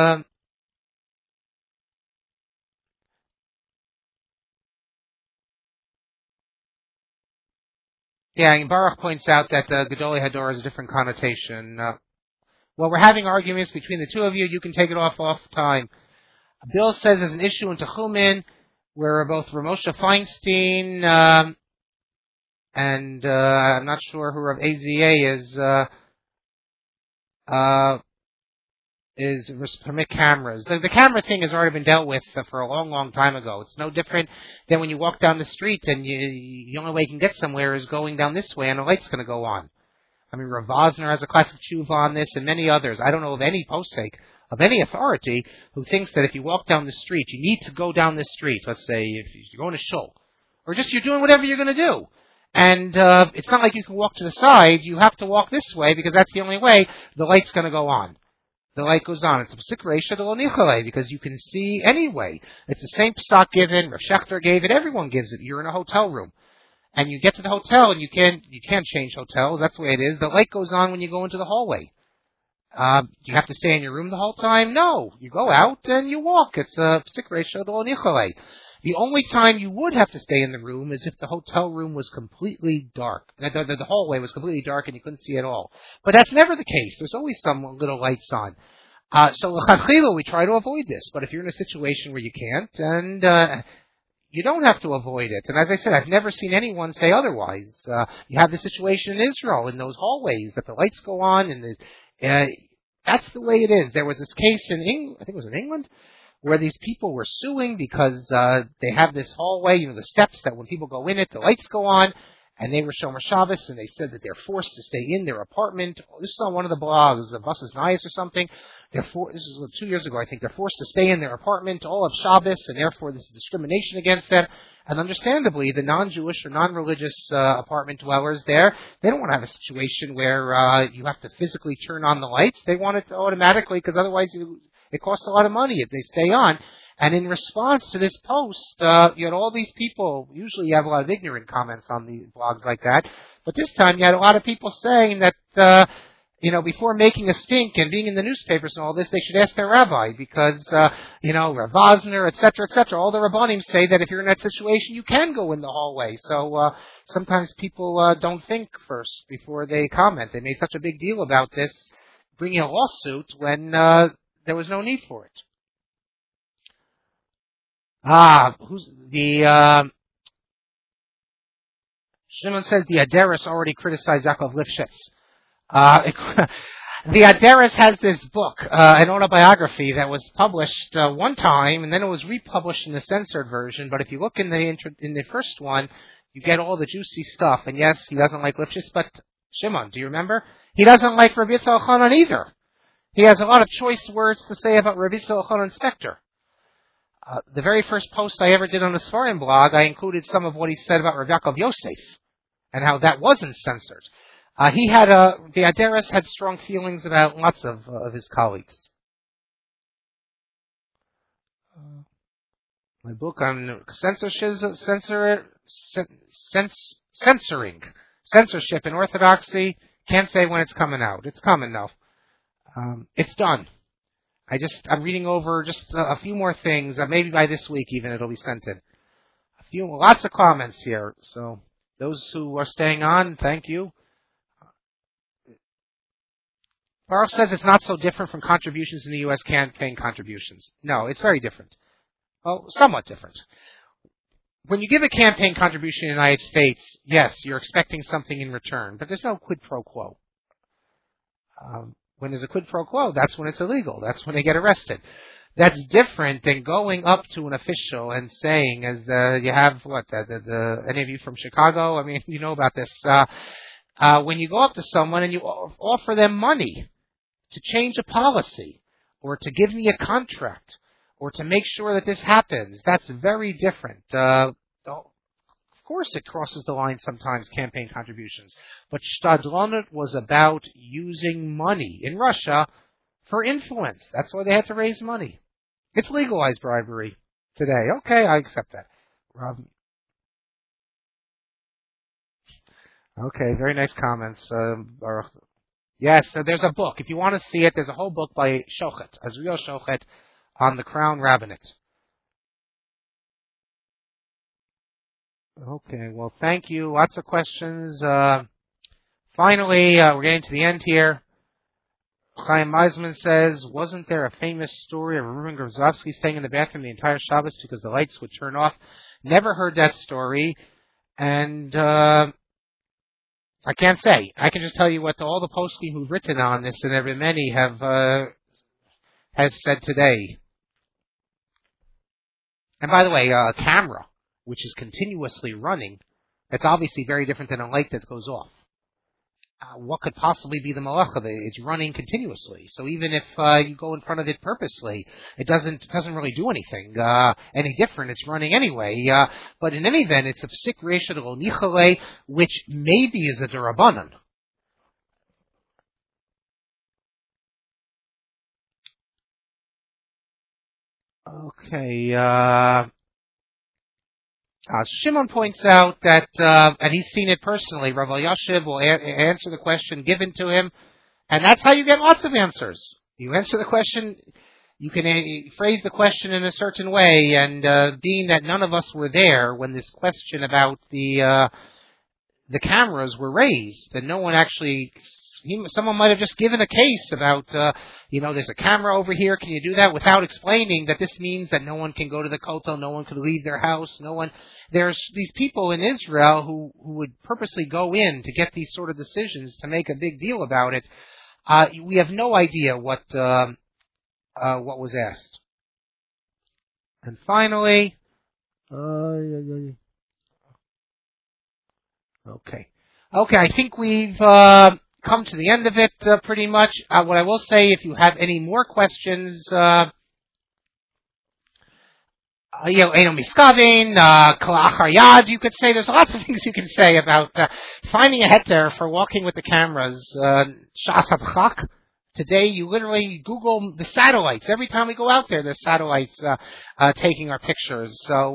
Yeah, and Baruch points out that Gedolei Hador has a different connotation. Well, we're having arguments between the two of you. You can take it off time. Bill says there's an issue in Techumin where both Ramosha Feinstein and I'm not sure who Rav AZA is permit cameras. The camera thing has already been dealt with for a long, long time ago. It's no different than when you walk down the street and the only way you can get somewhere is going down this way and the light's going to go on. I mean, Rav Vosner has a classic tshuva on this and many others. I don't know of any posek, of any authority, who thinks that if you walk down the street, you need to go down this street. Let's say if you're going to shul, or just you're doing whatever you're going to do. And it's not like you can walk to the side. You have to walk this way because that's the only way the light's going to go on. The light goes on. It's a psik reisha de lo nichale because you can see anyway. It's the same psak given. Rav Shechter gave it. Everyone gives it. You're in a hotel room, and you get to the hotel, and you can't change hotels. That's the way it is. The light goes on when you go into the hallway. Do you have to stay in your room the whole time? No. You go out and you walk. It's a psik reisha de lo nichale. The only time you would have to stay in the room is if the hotel room was completely dark. The hallway was completely dark and you couldn't see at all. But that's never the case. There's always some little lights on. So l'chadchila, we try to avoid this. But if you're in a situation where you can't, and you don't have to avoid it. And as I said, I've never seen anyone say otherwise. You have the situation in Israel in those hallways that the lights go on, and that's the way it is. There was this case in England, I think it was in England, where these people were suing because they have this hallway, the steps that when people go in it, the lights go on, and they were Shomer Shabbos, and they said that they're forced to stay in their apartment. This is on one of the blogs, Buses Nias or something. This is 2 years ago, I think. They're forced to stay in their apartment all of Shabbos, and therefore this is discrimination against them. And understandably, the non-Jewish or non-religious apartment dwellers there, they don't want to have a situation where you have to physically turn on the lights. They want it to automatically, because otherwise it costs a lot of money if they stay on. And in response to this post, you had all these people, usually you have a lot of ignorant comments on the blogs like that, but this time you had a lot of people saying that, before making a stink and being in the newspapers and all this, they should ask their rabbi because, Rav Vosner, et cetera, all the rabbanim say that if you're in that situation, you can go in the hallway. So, sometimes people don't think first before they comment. They made such a big deal about this, bringing a lawsuit when there was no need for it. Shimon says the Aderis already criticized Yaakov Lifshitz. The Aderes has this book, an autobiography that was published one time, and then it was republished in the censored version. But if you look in the first one, you get all the juicy stuff. And yes, he doesn't like Lifshitz, but Shimon, do you remember? He doesn't like Rabbi Yitzhak Elchanan either. He has a lot of choice words to say about Rabbi Yitzhak Elchanan Spector. The very first post I ever did on the Sfarim blog, I included some of what he said about Rav Yaakov Yosef and how that wasn't censored. The Aderes had strong feelings about lots of his colleagues. My book on censorship in Orthodoxy, can't say when it's coming out. It's coming though. It's done. I'm reading over just a few more things. Maybe by this week even it'll be sent in. Lots of comments here. So those who are staying on, thank you. Baruch says it's not so different from contributions in the U.S. campaign contributions. No, it's very different. Well, somewhat different. When you give a campaign contribution in the United States, yes, you're expecting something in return, but there's no quid pro quo. When there's a quid pro quo, that's when it's illegal. That's when they get arrested. That's different than going up to an official and saying, you have any of you from Chicago? I mean, you know about this. When you go up to someone and you offer them money to change a policy, or to give me a contract, or to make sure that this happens, that's very different. Of course it crosses the line sometimes, campaign contributions. But Shtadlonut was about using money in Russia for influence. That's why they had to raise money. It's legalized bribery today. Okay, I accept that. Okay, very nice comments. Yes, so there's a book. If you want to see it, there's a whole book by Shochet, Azriel Shochet, on the Crown Rabbinate. Okay, well, thank you. Lots of questions. Finally, we're getting to the end here. Chaim Meisman says, wasn't there a famous story of Reuben Grozovsky staying in the bathroom the entire Shabbos because the lights would turn off? Never heard that story. And I can't say. I can just tell you what all the posting who've written on this, and every many have said today. And by the way, a camera, which is continuously running, that's obviously very different than a light that goes off. What could possibly be the malacha? It's running continuously. So even if you go in front of it purposely, it doesn't really do anything any different. It's running anyway. But in any event, it's a psik reisha de lo nichale, which maybe is a derabanan. Okay. Shimon points out that, and he's seen it personally, Rav Elyashiv will answer the question given to him, and that's how you get lots of answers. You answer the question, you can phrase the question in a certain way, and being that none of us were there when this question about the cameras were raised, and no one actually, someone might have just given a case about, there's a camera over here, can you do that, without explaining that this means that no one can go to the kotel, no one can leave their house, there's these people in Israel who would purposely go in to get these sort of decisions to make a big deal about it. We have no idea what was asked. And finally, okay, I think we've come to the end of it pretty much. What I will say, if you have any more questions, miskavin, kalachar yad, you could say. There's lots of things you can say about finding a heter for walking with the cameras. Shas habchak. Today, you literally Google the satellites. Every time we go out there, there's satellites taking our pictures. So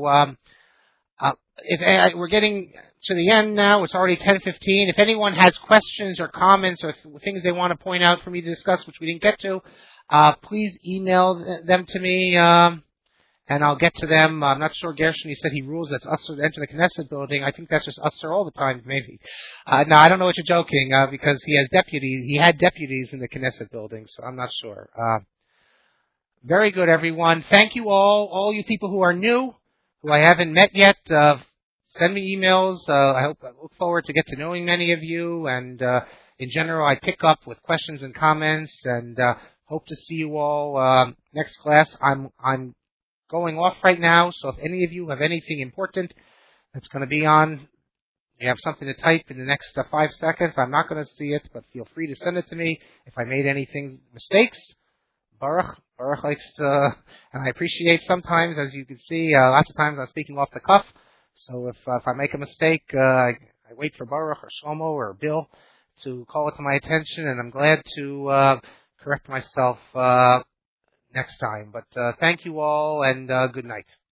we're getting to the end now. It's already 10:15. If anyone has questions or comments or things they want to point out for me to discuss, which we didn't get to, please email them to me. And I'll get to them. I'm not sure, Gershon, he said he rules that's usher to enter the Knesset building. I think that's just usher all the time, maybe. No, I don't know what you're joking, because he had deputies in the Knesset building, so I'm not sure. Very good, everyone. Thank you all you people who are new, who I haven't met yet. Send me emails. I look forward to get to knowing many of you, and in general, I pick up with questions and comments, and hope to see you all next class. I'm going off right now, so if any of you have anything important that's going to be on, you have something to type in the next 5 seconds. I'm not going to see it, but feel free to send it to me. If I made anything mistakes, Baruch likes to, and I appreciate sometimes, as you can see, lots of times I'm speaking off the cuff. So if I make a mistake, I wait for Baruch or Shlomo or Bill to call it to my attention, and I'm glad to correct myself next time. But thank you all, and good night.